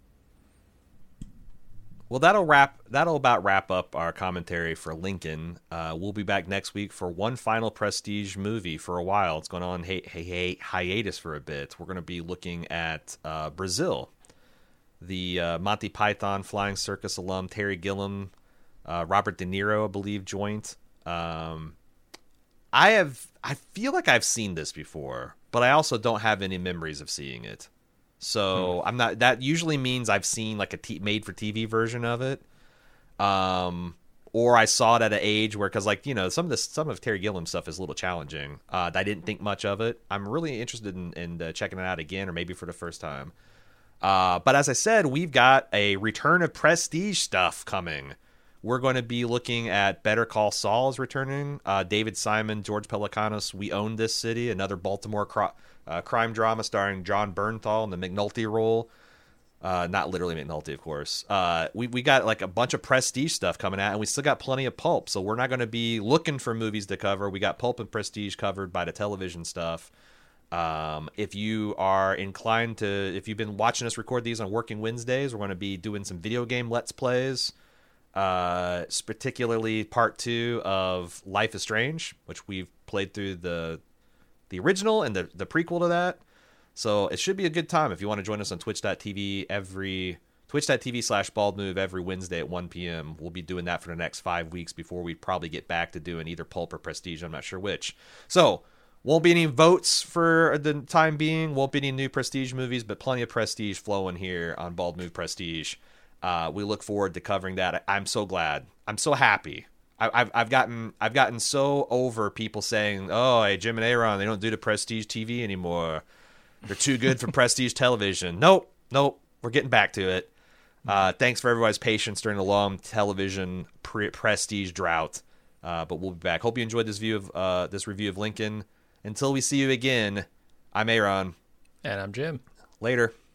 Well, that'll wrap. That'll about wrap up our commentary for Lincoln. Uh, we'll be back next week for one final prestige movie for a while. It's going on hi- hi- hi- hiatus for a bit. We're going to be looking at uh, Brazil. The uh, Monty Python Flying Circus alum Terry Gilliam, uh, Robert De Niro, I believe, joined. Um, I have. I feel like I've seen this before, but I also don't have any memories of seeing it. So hmm. I'm not. That usually means I've seen like a t- made-for-T V version of it, um, or I saw it at an age where, because like you know, some of this, some of Terry Gilliam's stuff is a little challenging. Uh, I didn't think much of it. I'm really interested in, in uh, checking it out again, or maybe for the first time. Uh, but as I said, we've got a return of prestige stuff coming. We're going to be looking at Better Call Saul is returning. Uh, David Simon, George Pelecanos, We Own This City, another Baltimore cro- uh, crime drama starring John Bernthal in the McNulty role. Uh, not literally McNulty, of course. Uh, we we got like a bunch of prestige stuff coming out, and we still got plenty of pulp. So we're not going to be looking for movies to cover. We got pulp and prestige covered by the television stuff. Um, if you are inclined to, if you've been watching us record these on Working Wednesdays, we're going to be doing some video game Let's Plays. Uh, particularly part two of Life is Strange, which we've played through the the original and the the prequel to that. So it should be a good time if you want to join us on twitch dot t v every twitch dot t v slash bald move every Wednesday at one p.m. We'll be doing that for the next five weeks before we probably get back to doing either pulp or prestige. I'm not sure which. So won't be any votes for the time being. Won't be any new prestige movies, but plenty of prestige flowing here on Bald Move Prestige. Uh, we look forward to covering that. I'm so glad. I'm so happy. I, I've I've gotten I've gotten so over people saying, "Oh, hey, Jim and Aaron, they don't do the prestige T V anymore. They're too good for prestige television." Nope, nope. We're getting back to it. Uh, thanks for everybody's patience during the long television pre- prestige drought. Uh, but we'll be back. Hope you enjoyed this view of uh, this review of Lincoln. Until we see you again, I'm Aaron. And I'm Jim. Later.